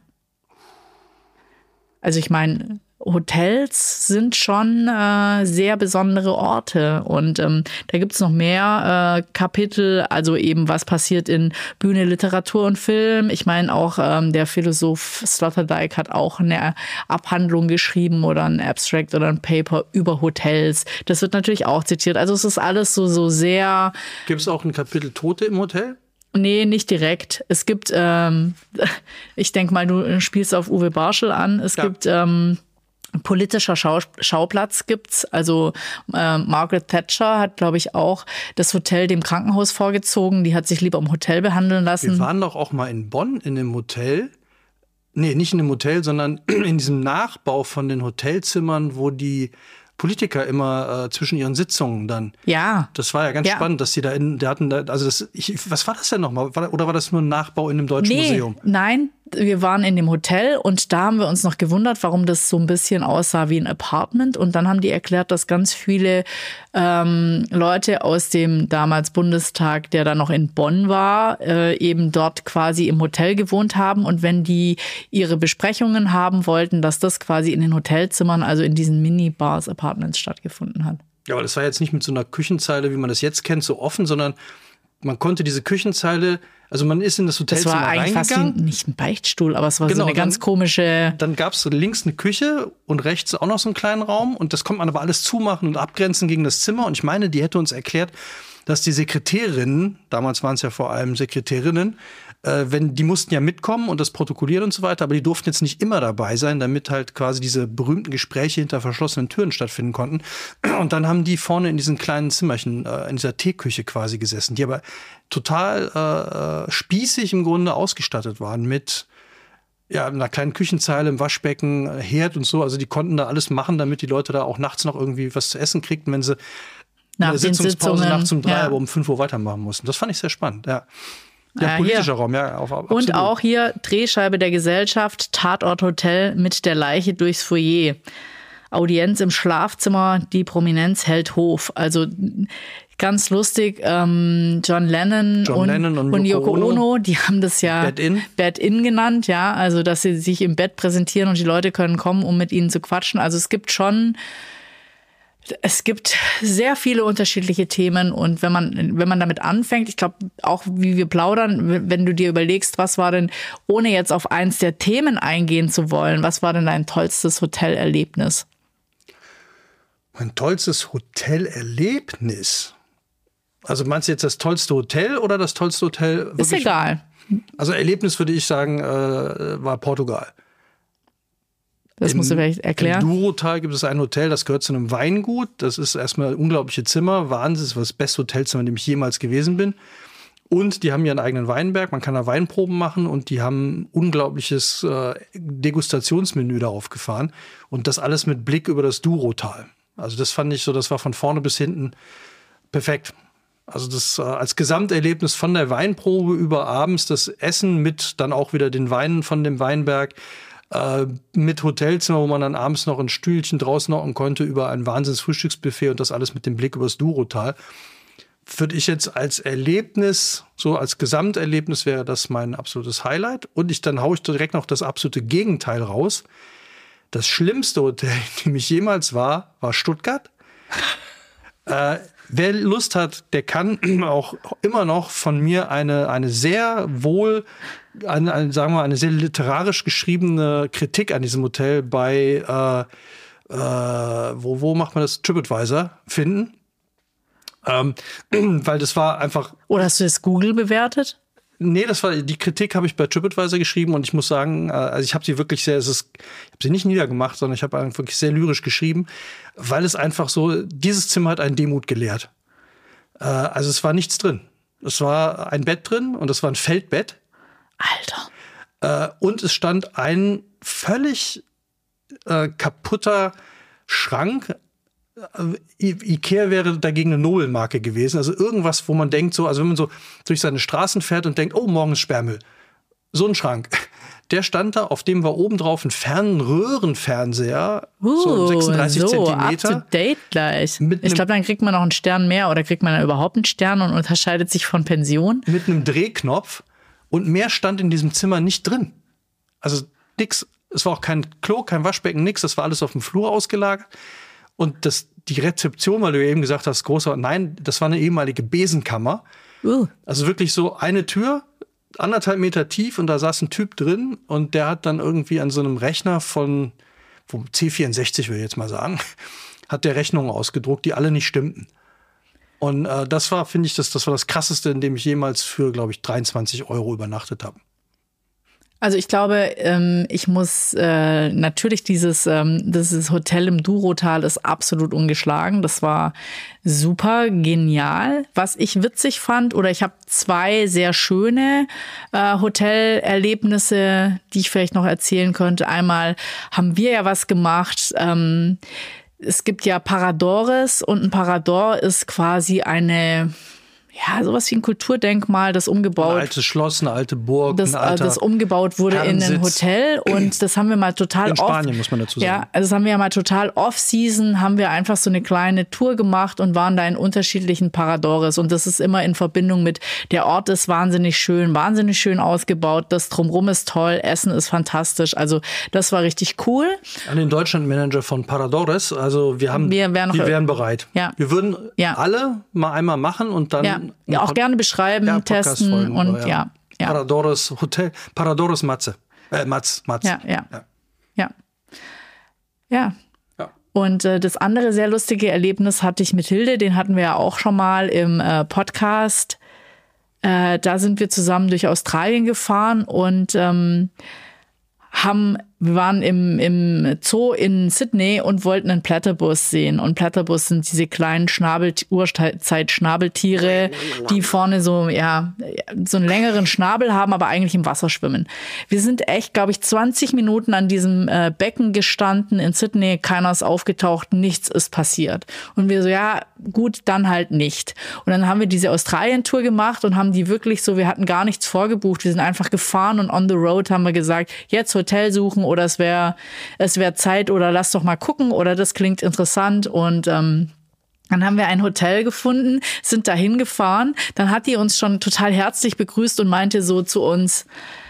[SPEAKER 2] Also ich meine, Hotels sind schon sehr besondere Orte und da gibt's noch mehr Kapitel, also eben was passiert in Bühne, Literatur und Film. Ich meine auch der Philosoph Sloterdijk hat auch eine Abhandlung geschrieben oder ein Abstract oder ein Paper über Hotels. Das wird natürlich auch zitiert. Also es ist alles so sehr...
[SPEAKER 3] Gibt es auch ein Kapitel Tote im Hotel?
[SPEAKER 2] Nee, nicht direkt. Es gibt, ich denke mal, du spielst auf Uwe Barschel an. Es gibt politischer Schauplatz gibt's. Also Margaret Thatcher hat, glaube ich, auch das Hotel dem Krankenhaus vorgezogen. Die hat sich lieber im Hotel behandeln lassen.
[SPEAKER 3] Wir waren doch auch mal in Bonn in dem Hotel. Nee, nicht in dem Hotel, sondern in diesem Nachbau von den Hotelzimmern, wo die Politiker immer zwischen ihren Sitzungen dann.
[SPEAKER 2] Ja.
[SPEAKER 3] Das war ja ganz spannend, dass die was war das denn nochmal? Oder war das nur ein Nachbau in einem deutschen Museum?
[SPEAKER 2] Nein, wir waren in dem Hotel und da haben wir uns noch gewundert, warum das so ein bisschen aussah wie ein Apartment. Und dann haben die erklärt, dass ganz viele Leute aus dem damals Bundestag, der dann noch in Bonn war, eben dort quasi im Hotel gewohnt haben. Und wenn die ihre Besprechungen haben wollten, dass das quasi in den Hotelzimmern, also in diesen Minibars, Apartments stattgefunden hat.
[SPEAKER 3] Ja, aber das war jetzt nicht mit so einer Küchenzeile, wie man das jetzt kennt, so offen, sondern man konnte diese Küchenzeile, also man ist in das Hotelzimmer reingegangen. Das war eigentlich fast
[SPEAKER 2] nicht ein Beichtstuhl, aber es war so eine ganz komische...
[SPEAKER 3] Dann gab es links eine Küche und rechts auch noch so einen kleinen Raum und das konnte man aber alles zumachen und abgrenzen gegen das Zimmer. Und ich meine, die hätte uns erklärt, dass die Sekretärinnen, damals waren es ja vor allem Sekretärinnen, die mussten ja mitkommen und das protokollieren und so weiter, aber die durften jetzt nicht immer dabei sein, damit halt quasi diese berühmten Gespräche hinter verschlossenen Türen stattfinden konnten. Und dann haben die vorne in diesen kleinen Zimmerchen, in dieser Teeküche quasi gesessen, die aber total spießig im Grunde ausgestattet waren mit einer kleinen Küchenzeile, im Waschbecken, Herd und so. Also die konnten da alles machen, damit die Leute da auch nachts noch irgendwie was zu essen kriegten, wenn sie
[SPEAKER 2] nach
[SPEAKER 3] eine Sitzungspause nachts um 3,
[SPEAKER 2] ja.
[SPEAKER 3] aber um 5 Uhr weitermachen mussten. Das fand ich sehr spannend, ja. Ja, politischer Raum, ja. Absolut.
[SPEAKER 2] Und auch hier Drehscheibe der Gesellschaft, Tatort Hotel mit der Leiche durchs Foyer. Audienz im Schlafzimmer, die Prominenz hält Hof. Also ganz lustig, John Lennon und Yoko Ono, die haben das ja Bed-In genannt, ja. Also, dass sie sich im Bett präsentieren und die Leute können kommen, um mit ihnen zu quatschen. Also es gibt sehr viele unterschiedliche Themen und wenn man damit anfängt, ich glaube auch, wie wir plaudern, wenn du dir überlegst, was war denn, ohne jetzt auf eins der Themen eingehen zu wollen, was war denn dein tollstes Hotelerlebnis?
[SPEAKER 3] Mein tollstes Hotelerlebnis? Also meinst du jetzt das tollste Hotel oder das tollste Hotel?
[SPEAKER 2] Ist egal.
[SPEAKER 3] Also Erlebnis würde ich sagen, war Portugal.
[SPEAKER 2] Das musst du vielleicht erklären.
[SPEAKER 3] Im Douro-Tal gibt es ein Hotel, das gehört zu einem Weingut. Das ist erstmal unglaubliche Zimmer. Wahnsinn, das war das beste Hotelzimmer, in dem ich jemals gewesen bin. Und die haben ihren eigenen Weinberg. Man kann da Weinproben machen und die haben ein unglaubliches Degustationsmenü da aufgefahren. Und das alles mit Blick über das Douro-Tal. Also das fand ich so, das war von vorne bis hinten perfekt. Also das als Gesamterlebnis von der Weinprobe über abends das Essen mit dann auch wieder den Weinen von dem Weinberg. Mit Hotelzimmer, wo man dann abends noch ein Stühlchen draußen hocken konnte, über ein Wahnsinns-Frühstücksbuffet und das alles mit dem Blick übers Douro-Tal. Würde ich jetzt als Erlebnis, so als Gesamterlebnis wäre das mein absolutes Highlight. Und dann haue ich direkt noch das absolute Gegenteil raus. Das schlimmste Hotel, in dem ich jemals war Stuttgart. Wer Lust hat, der kann auch immer noch von mir eine sehr eine sehr literarisch geschriebene Kritik an diesem Hotel bei wo macht man das? TripAdvisor finden. Weil das war einfach...
[SPEAKER 2] Oder hast du das Google bewertet?
[SPEAKER 3] Nee, die Kritik habe ich bei TripAdvisor geschrieben und ich muss sagen, also ich habe sie wirklich ich habe sie nicht niedergemacht, sondern ich habe wirklich sehr lyrisch geschrieben, weil es einfach so, dieses Zimmer hat einen Demut gelehrt. Also es war nichts drin. Es war ein Bett drin und es war ein Feldbett.
[SPEAKER 2] Alter.
[SPEAKER 3] Und es stand ein völlig kaputter Schrank. Ikea wäre dagegen eine Nobelmarke gewesen. Also irgendwas, wo man denkt, so, also wenn man so durch seine Straßen fährt und denkt, oh, morgen ist Sperrmüll. So ein Schrank. Der stand da, auf dem war obendrauf ein Röhrenfernseher, so 36 Zentimeter.
[SPEAKER 2] Up to date gleich. Ich glaube, dann kriegt man noch einen Stern mehr oder kriegt man dann überhaupt einen Stern und unterscheidet sich von Pension.
[SPEAKER 3] Mit einem Drehknopf und mehr stand in diesem Zimmer nicht drin. Also nix. Es war auch kein Klo, kein Waschbecken, nix. Das war alles auf dem Flur ausgelagert. Und die Rezeption, weil du eben gesagt hast, nein, das war eine ehemalige Besenkammer. Also wirklich so eine Tür, 1,5 Meter tief und da saß ein Typ drin und der hat dann irgendwie an so einem Rechner vom C64, will ich jetzt mal sagen, hat der Rechnungen ausgedruckt, die alle nicht stimmten. Und das war, finde ich, das war das Krasseste, in dem ich jemals für, glaube ich, 23 € übernachtet habe.
[SPEAKER 2] Also ich glaube, ich muss natürlich dieses Hotel im Durotal ist absolut ungeschlagen. Das war super genial. Was ich witzig fand, oder ich habe 2 sehr schöne Hotelerlebnisse, die ich vielleicht noch erzählen könnte. Einmal haben wir ja was gemacht. Es gibt ja Paradores und ein Parador ist quasi sowas wie ein Kulturdenkmal, das umgebaut.
[SPEAKER 3] Ein altes Schloss, eine alte Burg,
[SPEAKER 2] das umgebaut wurde in ein Hotel. Und das haben wir mal total
[SPEAKER 3] in Spanien, muss man dazu sagen.
[SPEAKER 2] Ja, also das haben wir ja mal total off-season, haben wir einfach so eine kleine Tour gemacht und waren da in unterschiedlichen Paradores. Und das ist immer in Verbindung mit, der Ort ist wahnsinnig schön ausgebaut, das Drumherum ist toll, Essen ist fantastisch. Also das war richtig cool.
[SPEAKER 3] An den Deutschlandmanager von Paradores, also wir wären bereit.
[SPEAKER 2] Ja.
[SPEAKER 3] Wir würden alle mal einmal machen und dann
[SPEAKER 2] auch gerne beschreiben, testen und ja.
[SPEAKER 3] Paradores Hotel, Paradores Matze. Matz.
[SPEAKER 2] Ja. Und das andere sehr lustige Erlebnis hatte ich mit Hilde, den hatten wir ja auch schon mal im Podcast. Da sind wir zusammen durch Australien gefahren und wir waren im Zoo in Sydney und wollten einen Platypus sehen. Und Platypus sind diese kleinen Urzeit-Schnabeltiere, die vorne so einen längeren Schnabel haben, aber eigentlich im Wasser schwimmen. Wir sind echt, glaube ich, 20 Minuten an diesem Becken gestanden in Sydney. Keiner ist aufgetaucht, nichts ist passiert. Und wir so, ja, gut, dann halt nicht. Und dann haben wir diese Australien-Tour gemacht und haben die wirklich so, wir hatten gar nichts vorgebucht. Wir sind einfach gefahren und on the road haben wir gesagt, jetzt Hotel suchen oder es wäre Zeit oder lass doch mal gucken oder das klingt interessant und dann haben wir ein Hotel gefunden, sind da hingefahren, dann hat die uns schon total herzlich begrüßt und meinte so zu uns,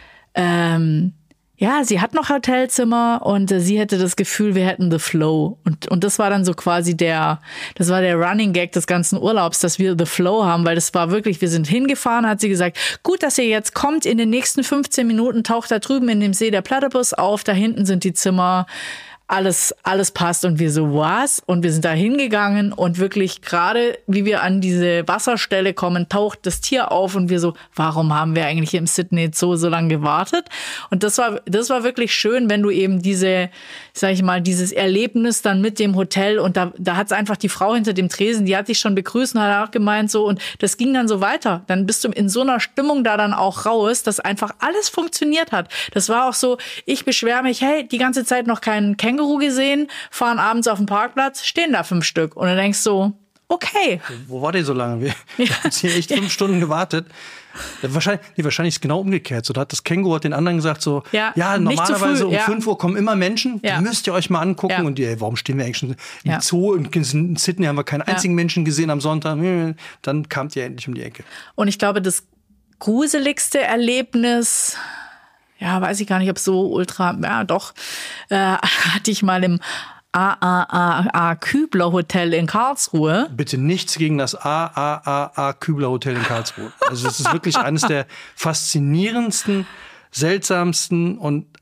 [SPEAKER 2] sie hat noch Hotelzimmer und sie hätte das Gefühl, wir hätten the flow. Und das war dann so quasi der Running Gag des ganzen Urlaubs, dass wir the flow haben, weil das war wirklich, wir sind hingefahren, hat sie gesagt, gut, dass ihr jetzt kommt, in den nächsten 15 Minuten taucht da drüben in dem See der Platypus auf, da hinten sind die Zimmer, alles passt und wir so, was? Und wir sind da hingegangen und wirklich gerade, wie wir an diese Wasserstelle kommen, taucht das Tier auf und wir so, warum haben wir eigentlich im Sydney Zoo so lange gewartet? Und das war wirklich schön, wenn du eben dieses Erlebnis dann mit dem Hotel und da hat es einfach die Frau hinter dem Tresen, die hat dich schon begrüßt und hat auch gemeint so und das ging dann so weiter. Dann bist du in so einer Stimmung da dann auch raus, dass einfach alles funktioniert hat. Das war auch so, ich beschwere mich, hey, die ganze Zeit noch keinen Känguru gesehen, fahren abends auf den Parkplatz, stehen da 5 Stück. Und dann denkst du, okay.
[SPEAKER 3] Wo war der so lange? Wir haben hier echt 5 Stunden gewartet. Wahrscheinlich ist es genau umgekehrt. So, da hat das Känguru den anderen gesagt so, normalerweise um 5 Uhr kommen immer Menschen, die müsst ihr euch mal angucken. Ja. Und die, warum stehen wir eigentlich schon im Zoo? In Sydney haben wir keinen einzigen Menschen gesehen am Sonntag. Dann kamt ihr endlich um die Ecke.
[SPEAKER 2] Und ich glaube, das gruseligste Erlebnis, weiß ich gar nicht, ob so ultra, hatte ich mal im AAA Kübler Hotel in Karlsruhe.
[SPEAKER 3] Bitte nichts gegen das AAA Kübler Hotel in Karlsruhe. Also es ist wirklich eines der faszinierendsten, seltsamsten und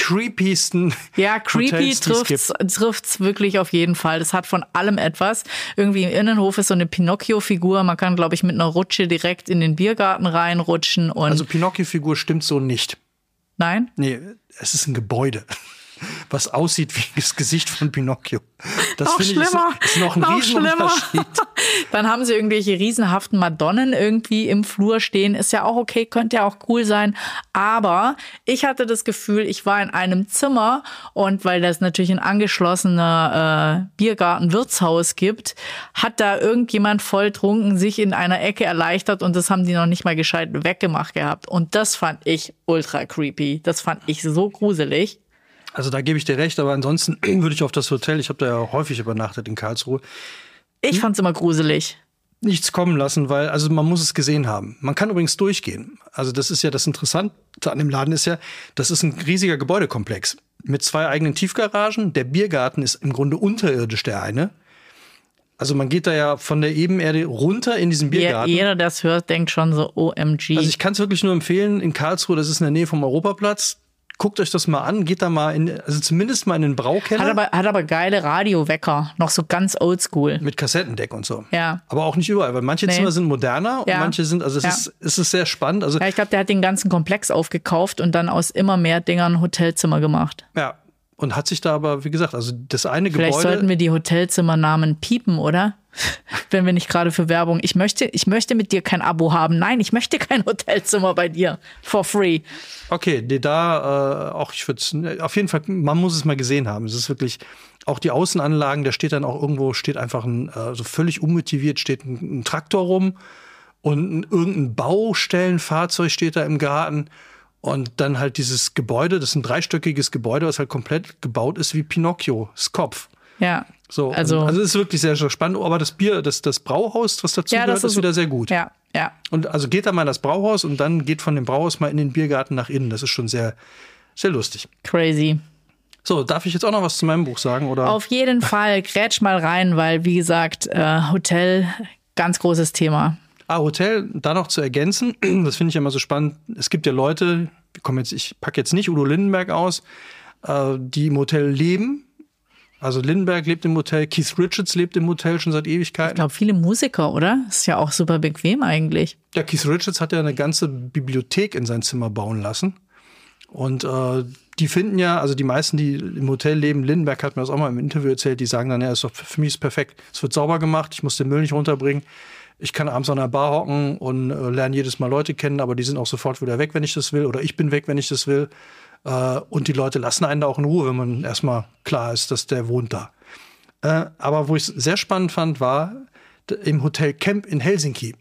[SPEAKER 3] creepiesten
[SPEAKER 2] Ja, creepy trifft's wirklich auf jeden Fall. Das hat von allem etwas. Irgendwie im Innenhof ist so eine Pinocchio-Figur. Man kann, glaube ich, mit einer Rutsche direkt in den Biergarten reinrutschen. Und
[SPEAKER 3] Also Pinocchio-Figur stimmt so nicht.
[SPEAKER 2] Nein?
[SPEAKER 3] Nee, es ist ein Gebäude, was aussieht wie das Gesicht von Pinocchio. Das
[SPEAKER 2] Noch
[SPEAKER 3] finde ich
[SPEAKER 2] schlimmer.
[SPEAKER 3] ist noch ein
[SPEAKER 2] Noch
[SPEAKER 3] Riesenunterschied.
[SPEAKER 2] Dann haben sie irgendwelche riesenhaften Madonnen irgendwie im Flur stehen. Ist ja auch okay, könnte ja auch cool sein. Aber ich hatte das Gefühl, ich war in einem Zimmer und weil das natürlich ein angeschlossener Biergarten-Wirtshaus gibt, hat da irgendjemand volltrunken sich in einer Ecke erleichtert und das haben die noch nicht mal gescheit weggemacht gehabt. Und das fand ich ultra creepy. Das fand ich so gruselig.
[SPEAKER 3] Also da gebe ich dir recht, aber ansonsten würde ich auf das Hotel, ich habe da ja häufig übernachtet in Karlsruhe,
[SPEAKER 2] Ich fand's immer gruselig.
[SPEAKER 3] nichts kommen lassen, weil also man muss es gesehen haben. Man kann übrigens durchgehen. Also das ist ja das Interessante an dem Laden ist ja, das ist ein riesiger Gebäudekomplex mit 2 eigenen Tiefgaragen. Der Biergarten ist im Grunde unterirdisch der eine. Also man geht da ja von der Ebenerde runter in diesen Biergarten.
[SPEAKER 2] Jeder, der es hört, denkt schon so, OMG.
[SPEAKER 3] Also ich kann es wirklich nur empfehlen, in Karlsruhe, das ist in der Nähe vom Europaplatz. Guckt euch das mal an, geht da mal also zumindest mal in den Braukeller.
[SPEAKER 2] Hat aber geile Radiowecker, noch so ganz oldschool.
[SPEAKER 3] Mit Kassettendeck und so.
[SPEAKER 2] Ja.
[SPEAKER 3] Aber auch nicht überall, weil manche Zimmer sind moderner und manche sind, also es ist sehr spannend. Also
[SPEAKER 2] Ja, ich glaube, der hat den ganzen Komplex aufgekauft und dann aus immer mehr Dingern ein Hotelzimmer gemacht.
[SPEAKER 3] ja, und hat sich da aber, wie gesagt, also das eine
[SPEAKER 2] Vielleicht
[SPEAKER 3] Gebäude.
[SPEAKER 2] sollten wir die Hotelzimmernamen piepen, oder? Wenn wir nicht gerade für Werbung. Ich möchte mit dir kein Abo haben. Nein, ich möchte kein Hotelzimmer bei dir. For free.
[SPEAKER 3] Okay, auch ich würde auf jeden Fall, man muss es mal gesehen haben. Es ist wirklich, auch die Außenanlagen, da steht dann auch irgendwo, steht einfach so völlig unmotiviert, steht ein Traktor rum und irgendein Baustellenfahrzeug steht da im Garten. Und dann halt dieses Gebäude, das ist ein 3-stöckiges Gebäude, was halt komplett gebaut ist wie Pinocchios Kopf.
[SPEAKER 2] Ja.
[SPEAKER 3] So,
[SPEAKER 2] also
[SPEAKER 3] es ist wirklich sehr, sehr spannend. Aber das Brauhaus, was dazu gehört, ist wieder sehr gut.
[SPEAKER 2] Ja, ja.
[SPEAKER 3] Und also geht da mal in das Brauhaus und dann geht von dem Brauhaus mal in den Biergarten nach innen. Das ist schon sehr, sehr lustig.
[SPEAKER 2] Crazy.
[SPEAKER 3] So, darf ich jetzt auch noch was zu meinem Buch sagen? Oder?
[SPEAKER 2] Auf jeden Fall, grätsch mal rein, weil, wie gesagt, Hotel, ganz großes Thema.
[SPEAKER 3] Hotel, da noch zu ergänzen, das finde ich immer so spannend. Es gibt ja Leute, ich packe jetzt nicht Udo Lindenberg aus, die im Hotel leben. Also Lindenberg lebt im Hotel, Keith Richards lebt im Hotel schon seit Ewigkeiten.
[SPEAKER 2] Ich glaube, viele Musiker, oder? Ist ja auch super bequem eigentlich.
[SPEAKER 3] Ja, Keith Richards hat ja eine ganze Bibliothek in sein Zimmer bauen lassen. Und die finden ja, also die meisten, die im Hotel leben, Lindenberg hat mir das auch mal im Interview erzählt, die sagen dann, ja, für mich ist perfekt. Es wird sauber gemacht, ich muss den Müll nicht runterbringen. Ich kann abends an der Bar hocken und lerne jedes Mal Leute kennen, aber die sind auch sofort wieder weg, wenn ich das will. Oder ich bin weg, wenn ich das will. Und die Leute lassen einen da auch in Ruhe, wenn man erstmal klar ist, dass der wohnt da. Aber wo ich es sehr spannend fand, war im Hotel Camp in Helsinki.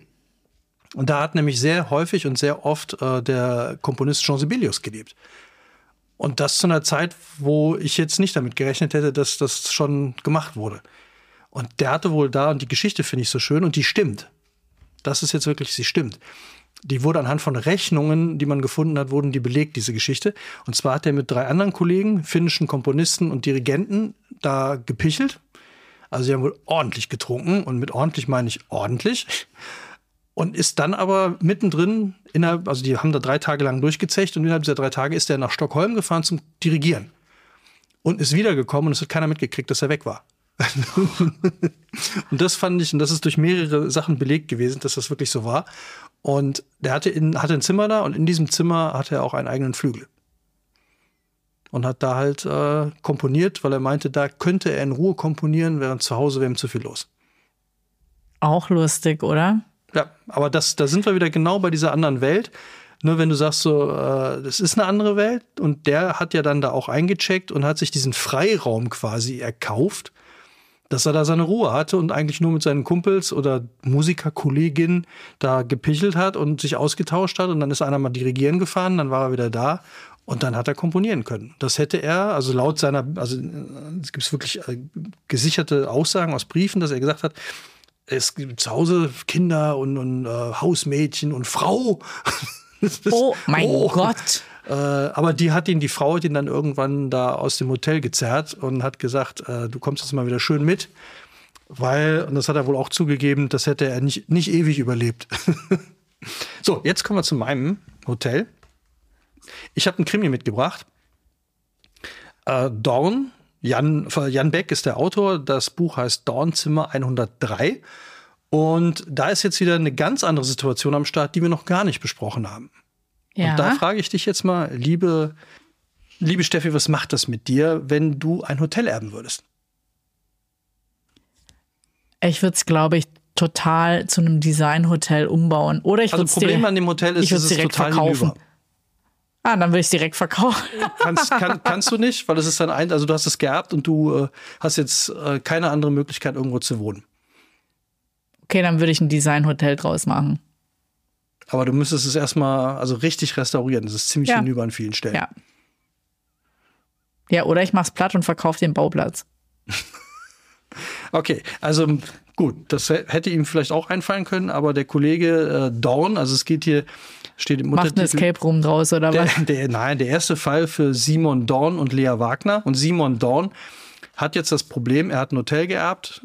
[SPEAKER 3] Und da hat nämlich sehr häufig und sehr oft der Komponist Jean Sibelius gelebt. Und das zu einer Zeit, wo ich jetzt nicht damit gerechnet hätte, dass das schon gemacht wurde. Und der hatte wohl da, und die Geschichte finde ich so schön, und die stimmt. Das ist jetzt wirklich, sie stimmt. Die wurde anhand von Rechnungen, die man gefunden hat, wurden die belegt, diese Geschichte. Und zwar hat er mit 3 anderen Kollegen, finnischen Komponisten und Dirigenten, da gepichelt. Also sie haben wohl ordentlich getrunken. Und mit ordentlich meine ich ordentlich. Und ist dann aber mittendrin, also die haben da 3 Tage lang durchgezecht. Und innerhalb dieser 3 Tage ist er nach Stockholm gefahren zum Dirigieren. Und ist wiedergekommen und es hat keiner mitgekriegt, dass er weg war. Und das fand ich, und das ist durch mehrere Sachen belegt gewesen, dass das wirklich so war. Und der hatte ein Zimmer da und in diesem Zimmer hatte er auch einen eigenen Flügel. Und hat da halt komponiert, weil er meinte, da könnte er in Ruhe komponieren, während zu Hause wäre ihm zu viel los.
[SPEAKER 2] Auch lustig, oder?
[SPEAKER 3] Ja, aber da sind wir wieder genau bei dieser anderen Welt. Nur wenn du sagst so, das ist eine andere Welt und der hat ja dann da auch eingecheckt und hat sich diesen Freiraum quasi erkauft, dass er da seine Ruhe hatte und eigentlich nur mit seinen Kumpels oder Musikerkolleginnen da gepichelt hat und sich ausgetauscht hat. Und dann ist einer mal dirigieren gefahren, dann war er wieder da und dann hat er komponieren können. Das hätte er, also laut seiner, also es gibt wirklich gesicherte Aussagen aus Briefen, dass er gesagt hat, es gibt zu Hause Kinder und Hausmädchen und Frau.
[SPEAKER 2] Oh mein Gott.
[SPEAKER 3] Aber die Frau hat ihn dann irgendwann da aus dem Hotel gezerrt und hat gesagt, du kommst jetzt mal wieder schön mit, weil, und das hat er wohl auch zugegeben, das hätte er nicht ewig überlebt. So, jetzt kommen wir zu meinem Hotel. Ich habe einen Krimi mitgebracht. Dorn, Jan Beck ist der Autor. Das Buch heißt Dornzimmer 103. Und da ist jetzt wieder eine ganz andere Situation am Start, die wir noch gar nicht besprochen haben. Ja. Und da frage ich dich jetzt mal, liebe Steffi, was macht das mit dir, wenn du ein Hotel erben würdest?
[SPEAKER 2] Ich würde es, glaube ich, total zu einem Designhotel umbauen. Oder ich
[SPEAKER 3] also Problem an dem Hotel ist, dass es total
[SPEAKER 2] verkaufen. Dann würde ich es direkt verkaufen.
[SPEAKER 3] Kannst du nicht, weil es ist dann also du hast es geerbt und du hast jetzt keine andere Möglichkeit, irgendwo zu wohnen.
[SPEAKER 2] Okay, dann würde ich ein Designhotel draus machen.
[SPEAKER 3] Aber du müsstest es erstmal also richtig restaurieren. Das ist ziemlich hinüber an vielen Stellen.
[SPEAKER 2] Ja. Ja, oder ich mach's platt und verkaufe den Bauplatz.
[SPEAKER 3] Okay, also gut, das hätte ihm vielleicht auch einfallen können, aber der Kollege Dorn, also es geht hier, steht im Untertitel.
[SPEAKER 2] Macht ein Escape Room draus, oder was?
[SPEAKER 3] Nein, der erste Fall für Simon Dorn und Lea Wagner. Und Simon Dorn hat jetzt das Problem, er hat ein Hotel geerbt,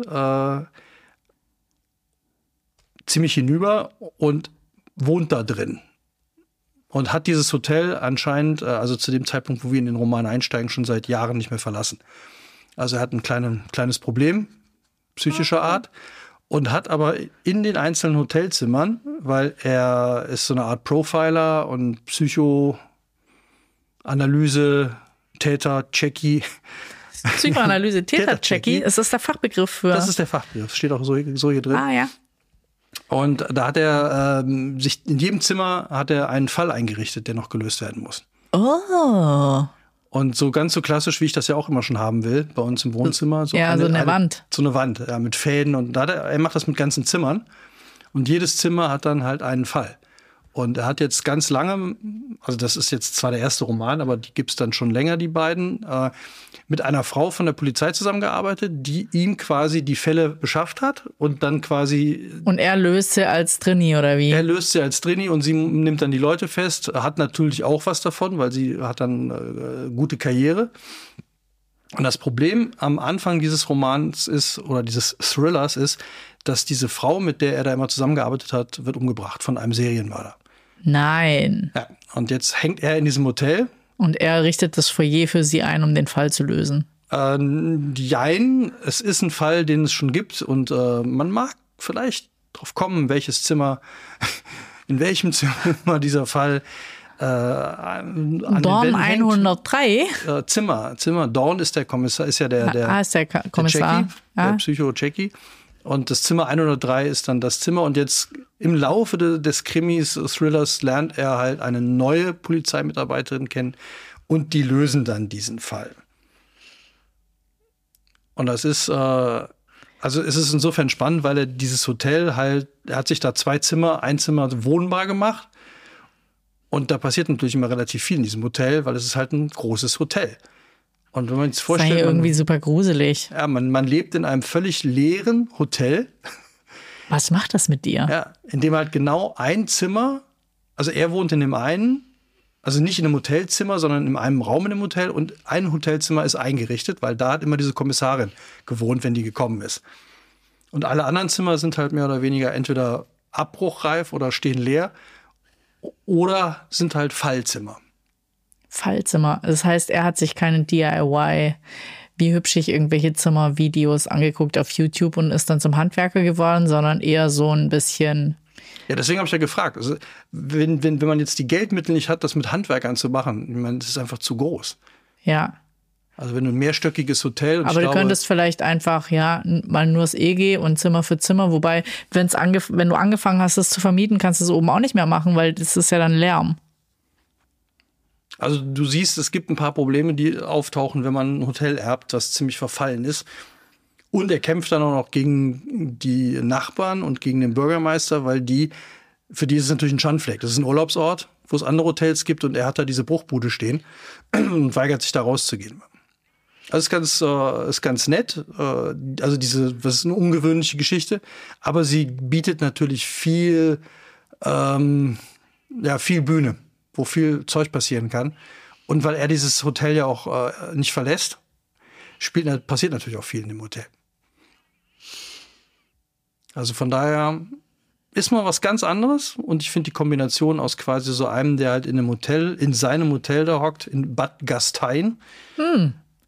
[SPEAKER 3] ziemlich hinüber und wohnt da drin. Und hat dieses Hotel anscheinend, also zu dem Zeitpunkt, wo wir in den Roman einsteigen, schon seit Jahren nicht mehr verlassen. Also er hat ein kleines Problem psychischer Art und hat aber in den einzelnen Hotelzimmern, weil er ist so eine Art Profiler und Psychoanalyse, Täter-Checki.
[SPEAKER 2] Psychoanalyse, Täter-Checki, ist das der Fachbegriff für?
[SPEAKER 3] Das ist der Fachbegriff, steht auch so hier drin.
[SPEAKER 2] Ah, ja.
[SPEAKER 3] Und da hat er sich in jedem Zimmer hat er einen Fall eingerichtet, der noch gelöst werden muss.
[SPEAKER 2] Oh.
[SPEAKER 3] Und so ganz so klassisch, wie ich das ja auch immer schon haben will, bei uns im Wohnzimmer. So
[SPEAKER 2] ja, so eine Wand.
[SPEAKER 3] So eine Wand, ja, mit Fäden. Und er macht das mit ganzen Zimmern. Und jedes Zimmer hat dann halt einen Fall. Und er hat jetzt ganz lange, also das ist jetzt zwar der erste Roman, aber die gibt's dann schon länger, die beiden, mit einer Frau von der Polizei zusammengearbeitet, die ihm quasi die Fälle beschafft hat und dann quasi...
[SPEAKER 2] Und er löst sie als Drini, oder wie?
[SPEAKER 3] Er löst sie als Drini und sie nimmt dann die Leute fest, hat natürlich auch was davon, weil sie hat dann gute Karriere. Und das Problem am Anfang dieses Romans ist, oder dieses Thrillers ist, dass diese Frau, mit der er da immer zusammengearbeitet hat, wird umgebracht von einem Serienmörder.
[SPEAKER 2] Nein.
[SPEAKER 3] Ja, und jetzt hängt er in diesem Hotel.
[SPEAKER 2] Und er richtet das Foyer für sie ein, um den Fall zu lösen.
[SPEAKER 3] Jein, es ist ein Fall, den es schon gibt. Und man mag vielleicht drauf kommen, in welchem Zimmer dieser Fall an
[SPEAKER 2] Dorn 103?
[SPEAKER 3] Zimmer. Dorn ist der Kommissar, ist ja der
[SPEAKER 2] ist der Kommissar.
[SPEAKER 3] Der Psycho-Checki. Und das Zimmer 103 ist dann das Zimmer. Und jetzt im Laufe des Krimis-Thrillers lernt er halt eine neue Polizeimitarbeiterin kennen. Und die lösen dann diesen Fall. Und das ist, also es ist insofern spannend, weil er dieses Hotel halt, er hat sich da ein Zimmer wohnbar gemacht. Und da passiert natürlich immer relativ viel in diesem Hotel, weil es ist halt ein großes Hotel. Und wenn man sich vorstellt,
[SPEAKER 2] das ist ja irgendwie super gruselig.
[SPEAKER 3] Ja, man lebt in einem völlig leeren Hotel.
[SPEAKER 2] Was macht das mit dir?
[SPEAKER 3] Ja, in dem halt genau ein Zimmer, also er wohnt in dem einen, also nicht in einem Hotelzimmer, sondern in einem Raum in dem Hotel und ein Hotelzimmer ist eingerichtet, weil da hat immer diese Kommissarin gewohnt, wenn die gekommen ist. Und alle anderen Zimmer sind halt mehr oder weniger entweder abbruchreif oder stehen leer oder sind halt Fallzimmer.
[SPEAKER 2] Fallzimmer. Das heißt, er hat sich keine DIY, wie hübsch ich irgendwelche Zimmervideos angeguckt auf YouTube und ist dann zum Handwerker geworden, sondern eher so ein bisschen...
[SPEAKER 3] Ja, deswegen habe ich ja gefragt. Also, wenn man jetzt die Geldmittel nicht hat, das mit Handwerkern zu machen, ich meine, das ist einfach zu groß.
[SPEAKER 2] Ja.
[SPEAKER 3] Also wenn du ein mehrstöckiges Hotel...
[SPEAKER 2] Aber du könntest vielleicht einfach, mal nur das EG und Zimmer für Zimmer, wobei, wenn du angefangen hast, das zu vermieten, kannst du es oben auch nicht mehr machen, weil das ist ja dann Lärm.
[SPEAKER 3] Also du siehst, es gibt ein paar Probleme, die auftauchen, wenn man ein Hotel erbt, das ziemlich verfallen ist. Und er kämpft dann auch noch gegen die Nachbarn und gegen den Bürgermeister, weil für die ist es natürlich ein Schandfleck. Das ist ein Urlaubsort, wo es andere Hotels gibt und er hat da diese Bruchbude stehen und weigert sich da rauszugehen. Also ist ganz nett. Also das ist eine ungewöhnliche Geschichte, aber sie bietet natürlich viel Bühne, wo viel Zeug passieren kann. Und weil er dieses Hotel ja auch nicht verlässt, passiert natürlich auch viel in dem Hotel. Also von daher ist mal was ganz anderes. Und ich finde die Kombination aus quasi so einem, der halt in seinem Hotel da hockt, in Bad Gastein,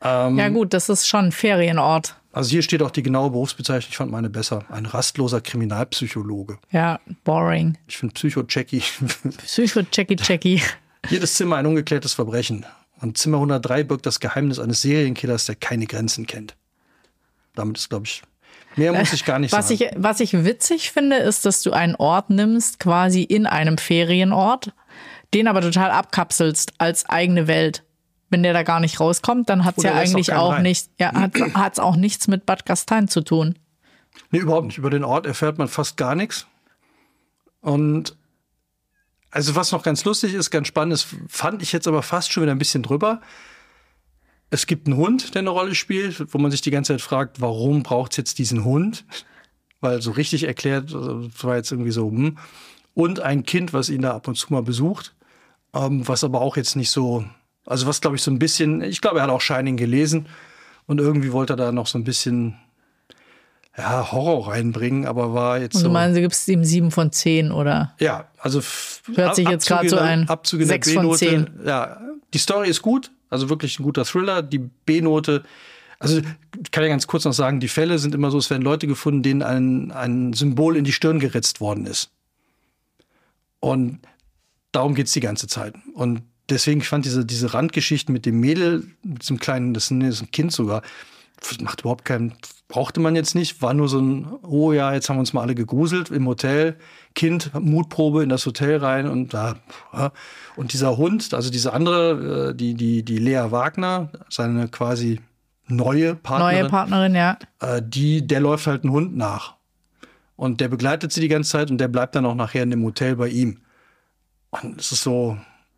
[SPEAKER 2] Ja gut, das ist schon ein Ferienort.
[SPEAKER 3] Also hier steht auch die genaue Berufsbezeichnung, ich fand meine besser. Ein rastloser Kriminalpsychologe.
[SPEAKER 2] Ja, boring.
[SPEAKER 3] Ich finde Psycho-Checky.
[SPEAKER 2] Psycho-Checky.
[SPEAKER 3] Jedes Zimmer ein ungeklärtes Verbrechen. Und Zimmer 103 birgt das Geheimnis eines Serienkillers, der keine Grenzen kennt. Damit ist, glaube ich, mehr muss ich gar nicht sagen.
[SPEAKER 2] Was ich witzig finde, ist, dass du einen Ort nimmst, quasi in einem Ferienort, den aber total abkapselst als eigene Welt. Wenn der da gar nicht rauskommt, dann hat es ja eigentlich auch nicht, hat's auch nichts mit Bad Gastein zu tun.
[SPEAKER 3] Nee, überhaupt nicht. Über den Ort erfährt man fast gar nichts. Und also was noch ganz lustig ist, ganz spannend ist, fand ich jetzt aber fast schon wieder ein bisschen drüber. Es gibt einen Hund, der eine Rolle spielt, wo man sich die ganze Zeit fragt, warum braucht es jetzt diesen Hund? Weil so richtig erklärt, das war jetzt irgendwie so, Und ein Kind, was ihn da ab und zu mal besucht, was aber auch jetzt nicht so, also was glaube ich so ein bisschen, ich glaube, er hat auch Shining gelesen und irgendwie wollte er da noch so ein bisschen Horror reinbringen, aber war jetzt
[SPEAKER 2] und
[SPEAKER 3] so.
[SPEAKER 2] Du meinst, du gibst ihm 7 von 10, oder?
[SPEAKER 3] Ja, also
[SPEAKER 2] hört sich jetzt gerade so ein
[SPEAKER 3] Abzüge
[SPEAKER 2] 6
[SPEAKER 3] der
[SPEAKER 2] von 10.
[SPEAKER 3] B-Note. Ja, die Story ist gut, also wirklich ein guter Thriller. Die B-Note, also ich kann ja ganz kurz noch sagen, die Fälle sind immer so, es werden Leute gefunden, denen ein Symbol in die Stirn geritzt worden ist. Und darum geht's die ganze Zeit. Und deswegen, ich fand diese Randgeschichten mit dem Mädel, mit diesem kleinen, das ist ein Kind sogar, macht überhaupt keinen, brauchte man jetzt nicht, war nur so ein, oh ja, jetzt haben wir uns mal alle gegruselt im Hotel, Kind, Mutprobe in das Hotel rein und und dieser Hund, also diese andere, die Lea Wagner, seine quasi neue Partnerin,
[SPEAKER 2] ja.
[SPEAKER 3] Der läuft halt einen Hund nach. Und der begleitet sie die ganze Zeit und der bleibt dann auch nachher in dem Hotel bei ihm. Und es ist so,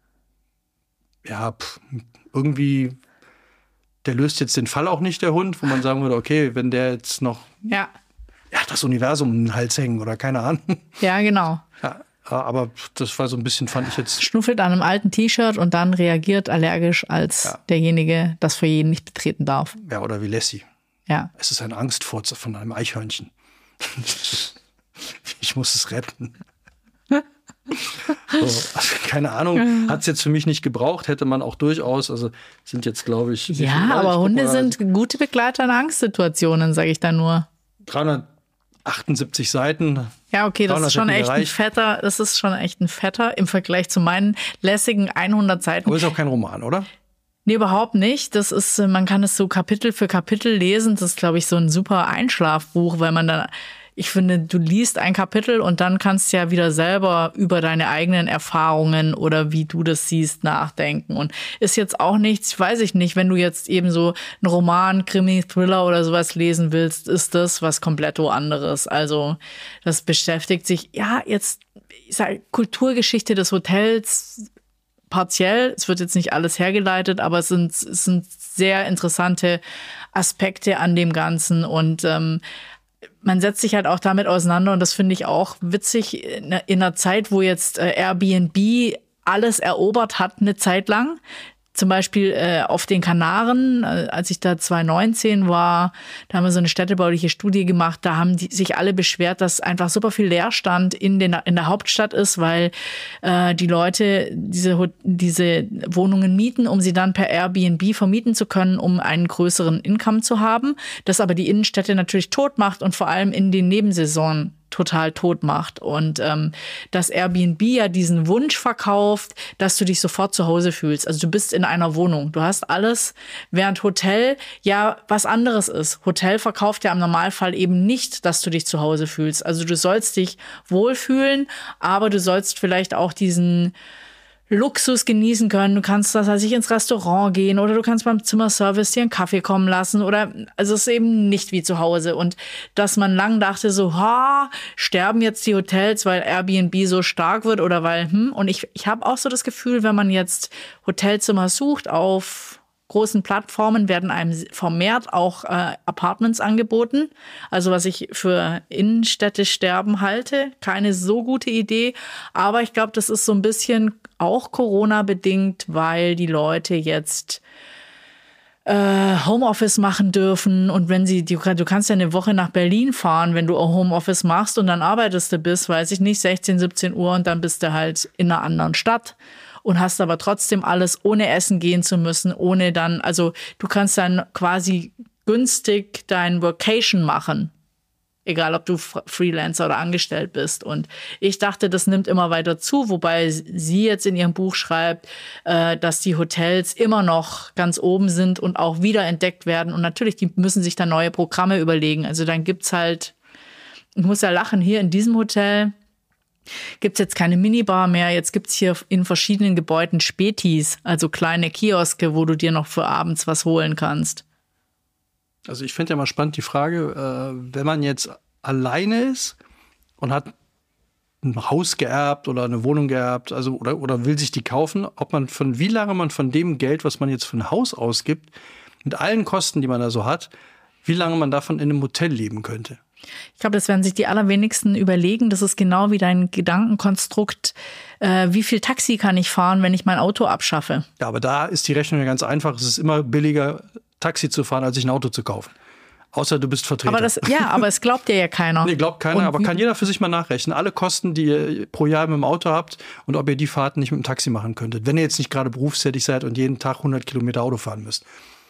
[SPEAKER 3] irgendwie, der löst jetzt den Fall auch nicht, der Hund, wo man sagen würde, okay, wenn der jetzt noch das Universum um den Hals hängen oder keine Ahnung.
[SPEAKER 2] Ja, genau.
[SPEAKER 3] Ja, aber das war so ein bisschen, fand ich jetzt.
[SPEAKER 2] Schnuffelt an einem alten T-Shirt und dann reagiert allergisch als derjenige, das für jeden nicht betreten darf.
[SPEAKER 3] Ja, oder wie Lassie.
[SPEAKER 2] Ja.
[SPEAKER 3] Es ist ein Angstfurz von einem Eichhörnchen. Ich muss es retten. So, also keine Ahnung, hat es jetzt für mich nicht gebraucht, hätte man auch durchaus, also sind jetzt, glaube ich.
[SPEAKER 2] Ja, aber Hunde sind gute Begleiter in Angstsituationen, sage ich da nur.
[SPEAKER 3] 378 Seiten.
[SPEAKER 2] Ja, okay, das ist schon echt ein fetter, im Vergleich zu meinen lässigen 100 Seiten.
[SPEAKER 3] Aber ist auch kein Roman, oder?
[SPEAKER 2] Nee, überhaupt nicht. Das ist, man kann es so Kapitel für Kapitel lesen. Das ist, glaube ich, so ein super Einschlafbuch, weil man dann, ich finde, du liest ein Kapitel und dann kannst du ja wieder selber über deine eigenen Erfahrungen oder wie du das siehst nachdenken. Und ist jetzt auch nichts, weiß ich nicht, wenn du jetzt eben so einen Roman, Krimi, Thriller oder sowas lesen willst, ist das was komplett anderes. Also das beschäftigt sich, ich sag, Kulturgeschichte des Hotels partiell. Es wird jetzt nicht alles hergeleitet, aber es sind sehr interessante Aspekte an dem Ganzen und man setzt sich halt auch damit auseinander und das finde ich auch witzig in einer Zeit, wo jetzt Airbnb alles erobert hat, eine Zeit lang. Zum Beispiel auf den Kanaren, als ich da 2019 war, da haben wir so eine städtebauliche Studie gemacht, da haben sich alle beschwert, dass einfach super viel Leerstand in der Hauptstadt ist, weil die Leute diese Wohnungen mieten, um sie dann per Airbnb vermieten zu können, um einen größeren Income zu haben. Das aber die Innenstädte natürlich tot macht und vor allem in den Nebensaisonen total tot macht. Und dass Airbnb ja diesen Wunsch verkauft, dass du dich sofort zu Hause fühlst. Also du bist in einer Wohnung, du hast alles, während Hotel ja was anderes ist. Hotel verkauft ja im Normalfall eben nicht, dass du dich zu Hause fühlst. Also du sollst dich wohlfühlen, aber du sollst vielleicht auch diesen Luxus genießen können. Du kannst, ins Restaurant gehen oder du kannst beim Zimmerservice dir einen Kaffee kommen lassen oder, also es ist eben nicht wie zu Hause. Und dass man lang dachte so, sterben jetzt die Hotels, weil Airbnb so stark wird oder weil, und ich habe auch so das Gefühl, wenn man jetzt Hotelzimmer sucht auf großen Plattformen, werden einem vermehrt auch Apartments angeboten. Also was ich für Innenstädte-Sterben halte. Keine so gute Idee. Aber ich glaube, das ist so ein bisschen auch Corona-bedingt, weil die Leute jetzt Homeoffice machen dürfen. Und wenn du kannst ja eine Woche nach Berlin fahren, wenn du Homeoffice machst und dann arbeitest du bis, weiß ich nicht, 16, 17 Uhr und dann bist du halt in einer anderen Stadt. und hast aber trotzdem alles, ohne essen gehen zu müssen, ohne dann, also du kannst dann quasi günstig dein Vacation machen. Egal, ob du Freelancer oder angestellt bist. Und ich dachte, das nimmt immer weiter zu, wobei sie jetzt in ihrem Buch schreibt, dass die Hotels immer noch ganz oben sind und auch wiederentdeckt werden. Und natürlich, die müssen sich dann neue Programme überlegen. Also dann gibt's halt, ich muss ja lachen, hier in diesem Hotel gibt's jetzt keine Minibar mehr. Jetzt gibt's hier in verschiedenen Gebäuden Spätis, also kleine Kioske, wo du dir noch für abends was holen kannst.
[SPEAKER 3] Also ich finde ja mal spannend die Frage, wenn man jetzt alleine ist und hat ein Haus geerbt oder eine Wohnung geerbt, also oder will sich die kaufen, wie lange man von dem Geld, was man jetzt für ein Haus ausgibt, mit allen Kosten, die man da so hat, wie lange man davon in einem Hotel leben könnte.
[SPEAKER 2] Ich glaube, das werden sich die allerwenigsten überlegen. Das ist genau wie dein Gedankenkonstrukt. Wie viel Taxi kann ich fahren, wenn ich mein Auto abschaffe?
[SPEAKER 3] Ja, aber da ist die Rechnung ja ganz einfach. Es ist immer billiger, Taxi zu fahren, als sich ein Auto zu kaufen. Außer du bist Vertreter.
[SPEAKER 2] Aber es glaubt dir ja keiner.
[SPEAKER 3] Nee, glaubt keiner, aber kann jeder für sich mal nachrechnen. Alle Kosten, die ihr pro Jahr mit dem Auto habt und ob ihr die Fahrten nicht mit dem Taxi machen könntet. Wenn ihr jetzt nicht gerade berufstätig seid und jeden Tag 100 Kilometer Auto fahren müsst.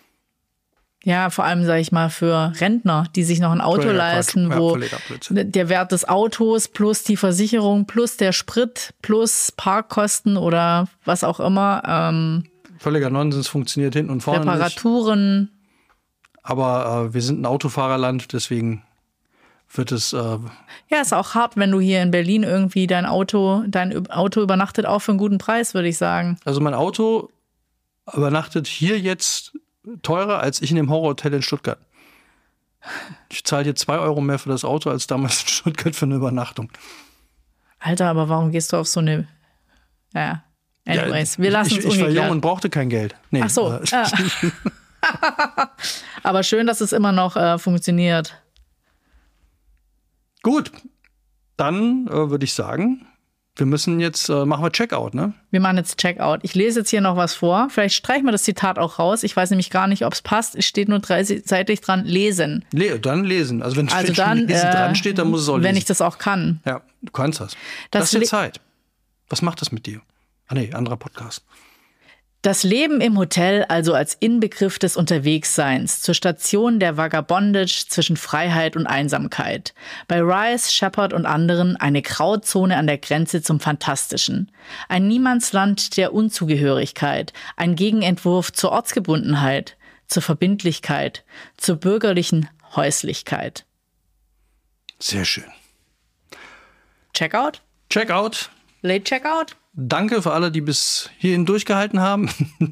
[SPEAKER 2] Ja, vor allem, sage ich mal, für Rentner, die sich noch ein Auto leisten, wo der Wert des Autos plus die Versicherung plus der Sprit plus Parkkosten oder was auch immer.
[SPEAKER 3] Völliger Nonsens, funktioniert hinten und vorne
[SPEAKER 2] Reparaturen.
[SPEAKER 3] Nicht. Aber wir sind ein Autofahrerland, deswegen wird es...
[SPEAKER 2] Ja, ist auch hart, wenn du hier in Berlin irgendwie dein Auto übernachtet, auch für einen guten Preis, würde ich sagen.
[SPEAKER 3] Also mein Auto übernachtet hier jetzt teurer als ich in dem Horrorhotel in Stuttgart. Ich zahle hier 2 Euro mehr für das Auto als damals in Stuttgart für eine Übernachtung.
[SPEAKER 2] Alter, aber warum gehst du auf so eine... Ja, anyways, wir lassen es
[SPEAKER 3] ungeklärt. Ich war jung und brauchte kein Geld. Nee,
[SPEAKER 2] ach so. Aber schön, dass es immer noch funktioniert.
[SPEAKER 3] Gut, dann würde ich sagen, wir müssen jetzt, machen wir Checkout, ne?
[SPEAKER 2] Wir machen jetzt Checkout. Ich lese jetzt hier noch was vor. Vielleicht streichen wir das Zitat auch raus. Ich weiß nämlich gar nicht, ob es passt. Es steht nur seitlich dran, lesen.
[SPEAKER 3] Dann lesen. Also wenn lesen dran steht, dann muss es auch lesen.
[SPEAKER 2] Wenn ich das auch kann.
[SPEAKER 3] Ja, du kannst das. Das ist die Zeit. Was macht das mit dir? Ah nee, anderer Podcast.
[SPEAKER 2] Das Leben im Hotel also als Inbegriff des Unterwegsseins, zur Station der Vagabondage zwischen Freiheit und Einsamkeit. Bei Rice, Shepard und anderen eine Grauzone an der Grenze zum Fantastischen. Ein Niemandsland der Unzugehörigkeit, ein Gegenentwurf zur Ortsgebundenheit, zur Verbindlichkeit, zur bürgerlichen Häuslichkeit.
[SPEAKER 3] Sehr schön.
[SPEAKER 2] Checkout?
[SPEAKER 3] Checkout.
[SPEAKER 2] Late Checkout?
[SPEAKER 3] Danke für alle, die bis hierhin durchgehalten haben.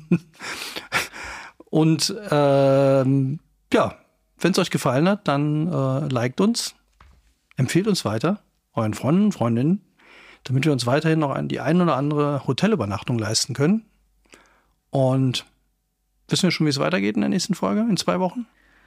[SPEAKER 3] Und ja, wenn es euch gefallen hat, dann liked uns, empfehlt uns weiter, euren Freunden und Freundinnen, damit wir uns weiterhin noch die ein oder andere Hotelübernachtung leisten können. Und wissen wir schon, wie es weitergeht in der nächsten Folge, in 2 Wochen?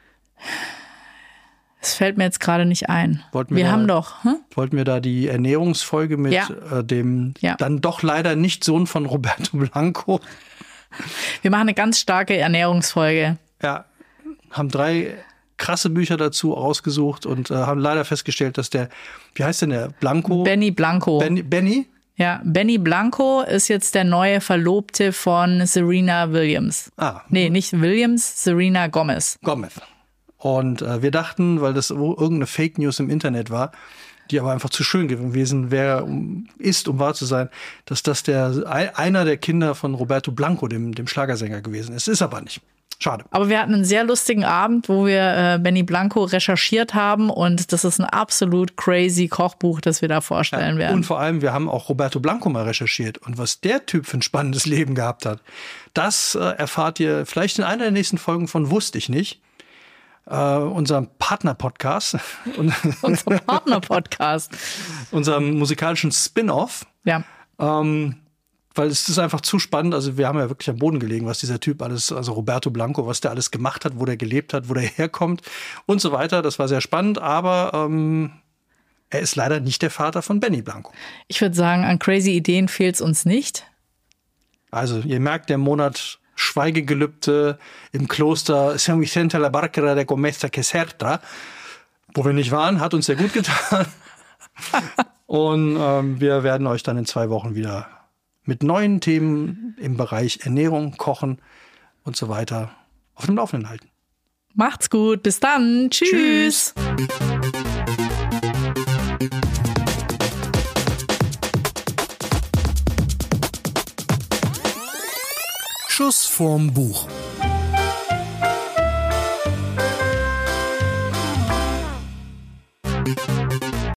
[SPEAKER 2] Es fällt mir jetzt gerade nicht ein. Wollten wir
[SPEAKER 3] da die Ernährungsfolge mit dem dann doch leider nicht Sohn von Roberto Blanco?
[SPEAKER 2] Wir machen eine ganz starke Ernährungsfolge.
[SPEAKER 3] Ja, haben 3 krasse Bücher dazu rausgesucht und haben leider festgestellt, dass wie heißt denn der? Blanco?
[SPEAKER 2] Benny Blanco.
[SPEAKER 3] Benny?
[SPEAKER 2] Ja, Benny Blanco ist jetzt der neue Verlobte von Serena Williams. Nee, nicht Williams, Serena Gomez.
[SPEAKER 3] Und wir dachten, weil das irgendeine Fake News im Internet war, die aber einfach zu schön gewesen ist, um wahr zu sein, dass das einer der Kinder von Roberto Blanco, dem Schlagersänger, gewesen ist. Ist aber nicht. Schade.
[SPEAKER 2] Aber wir hatten einen sehr lustigen Abend, wo wir Benny Blanco recherchiert haben und das ist ein absolut crazy Kochbuch, das wir da vorstellen werden.
[SPEAKER 3] Und vor allem, wir haben auch Roberto Blanco mal recherchiert und was der Typ für ein spannendes Leben gehabt hat, das erfahrt ihr vielleicht in einer der nächsten Folgen von Wusste ich nicht. Unserem Partner-Podcast.
[SPEAKER 2] Unser Partner-Podcast.
[SPEAKER 3] Unserem musikalischen Spin-Off.
[SPEAKER 2] Ja.
[SPEAKER 3] Weil es ist einfach zu spannend. Also wir haben ja wirklich am Boden gelegen, was dieser Typ alles, also Roberto Blanco, was der alles gemacht hat, wo der gelebt hat, wo der herkommt und so weiter. Das war sehr spannend, aber er ist leider nicht der Vater von Benny Blanco.
[SPEAKER 2] Ich würde sagen, an crazy Ideen fehlt es uns nicht.
[SPEAKER 3] Also ihr merkt, der Monat Schweigegelübde im Kloster San Vicente la Barquera de Comesta Caserta, wo wir nicht waren, hat uns sehr gut getan. Und wir werden euch dann in 2 Wochen wieder mit neuen Themen im Bereich Ernährung, Kochen und so weiter auf dem Laufenden halten.
[SPEAKER 2] Macht's gut, bis dann. Tschüss.
[SPEAKER 1] Schuss vorm Buch.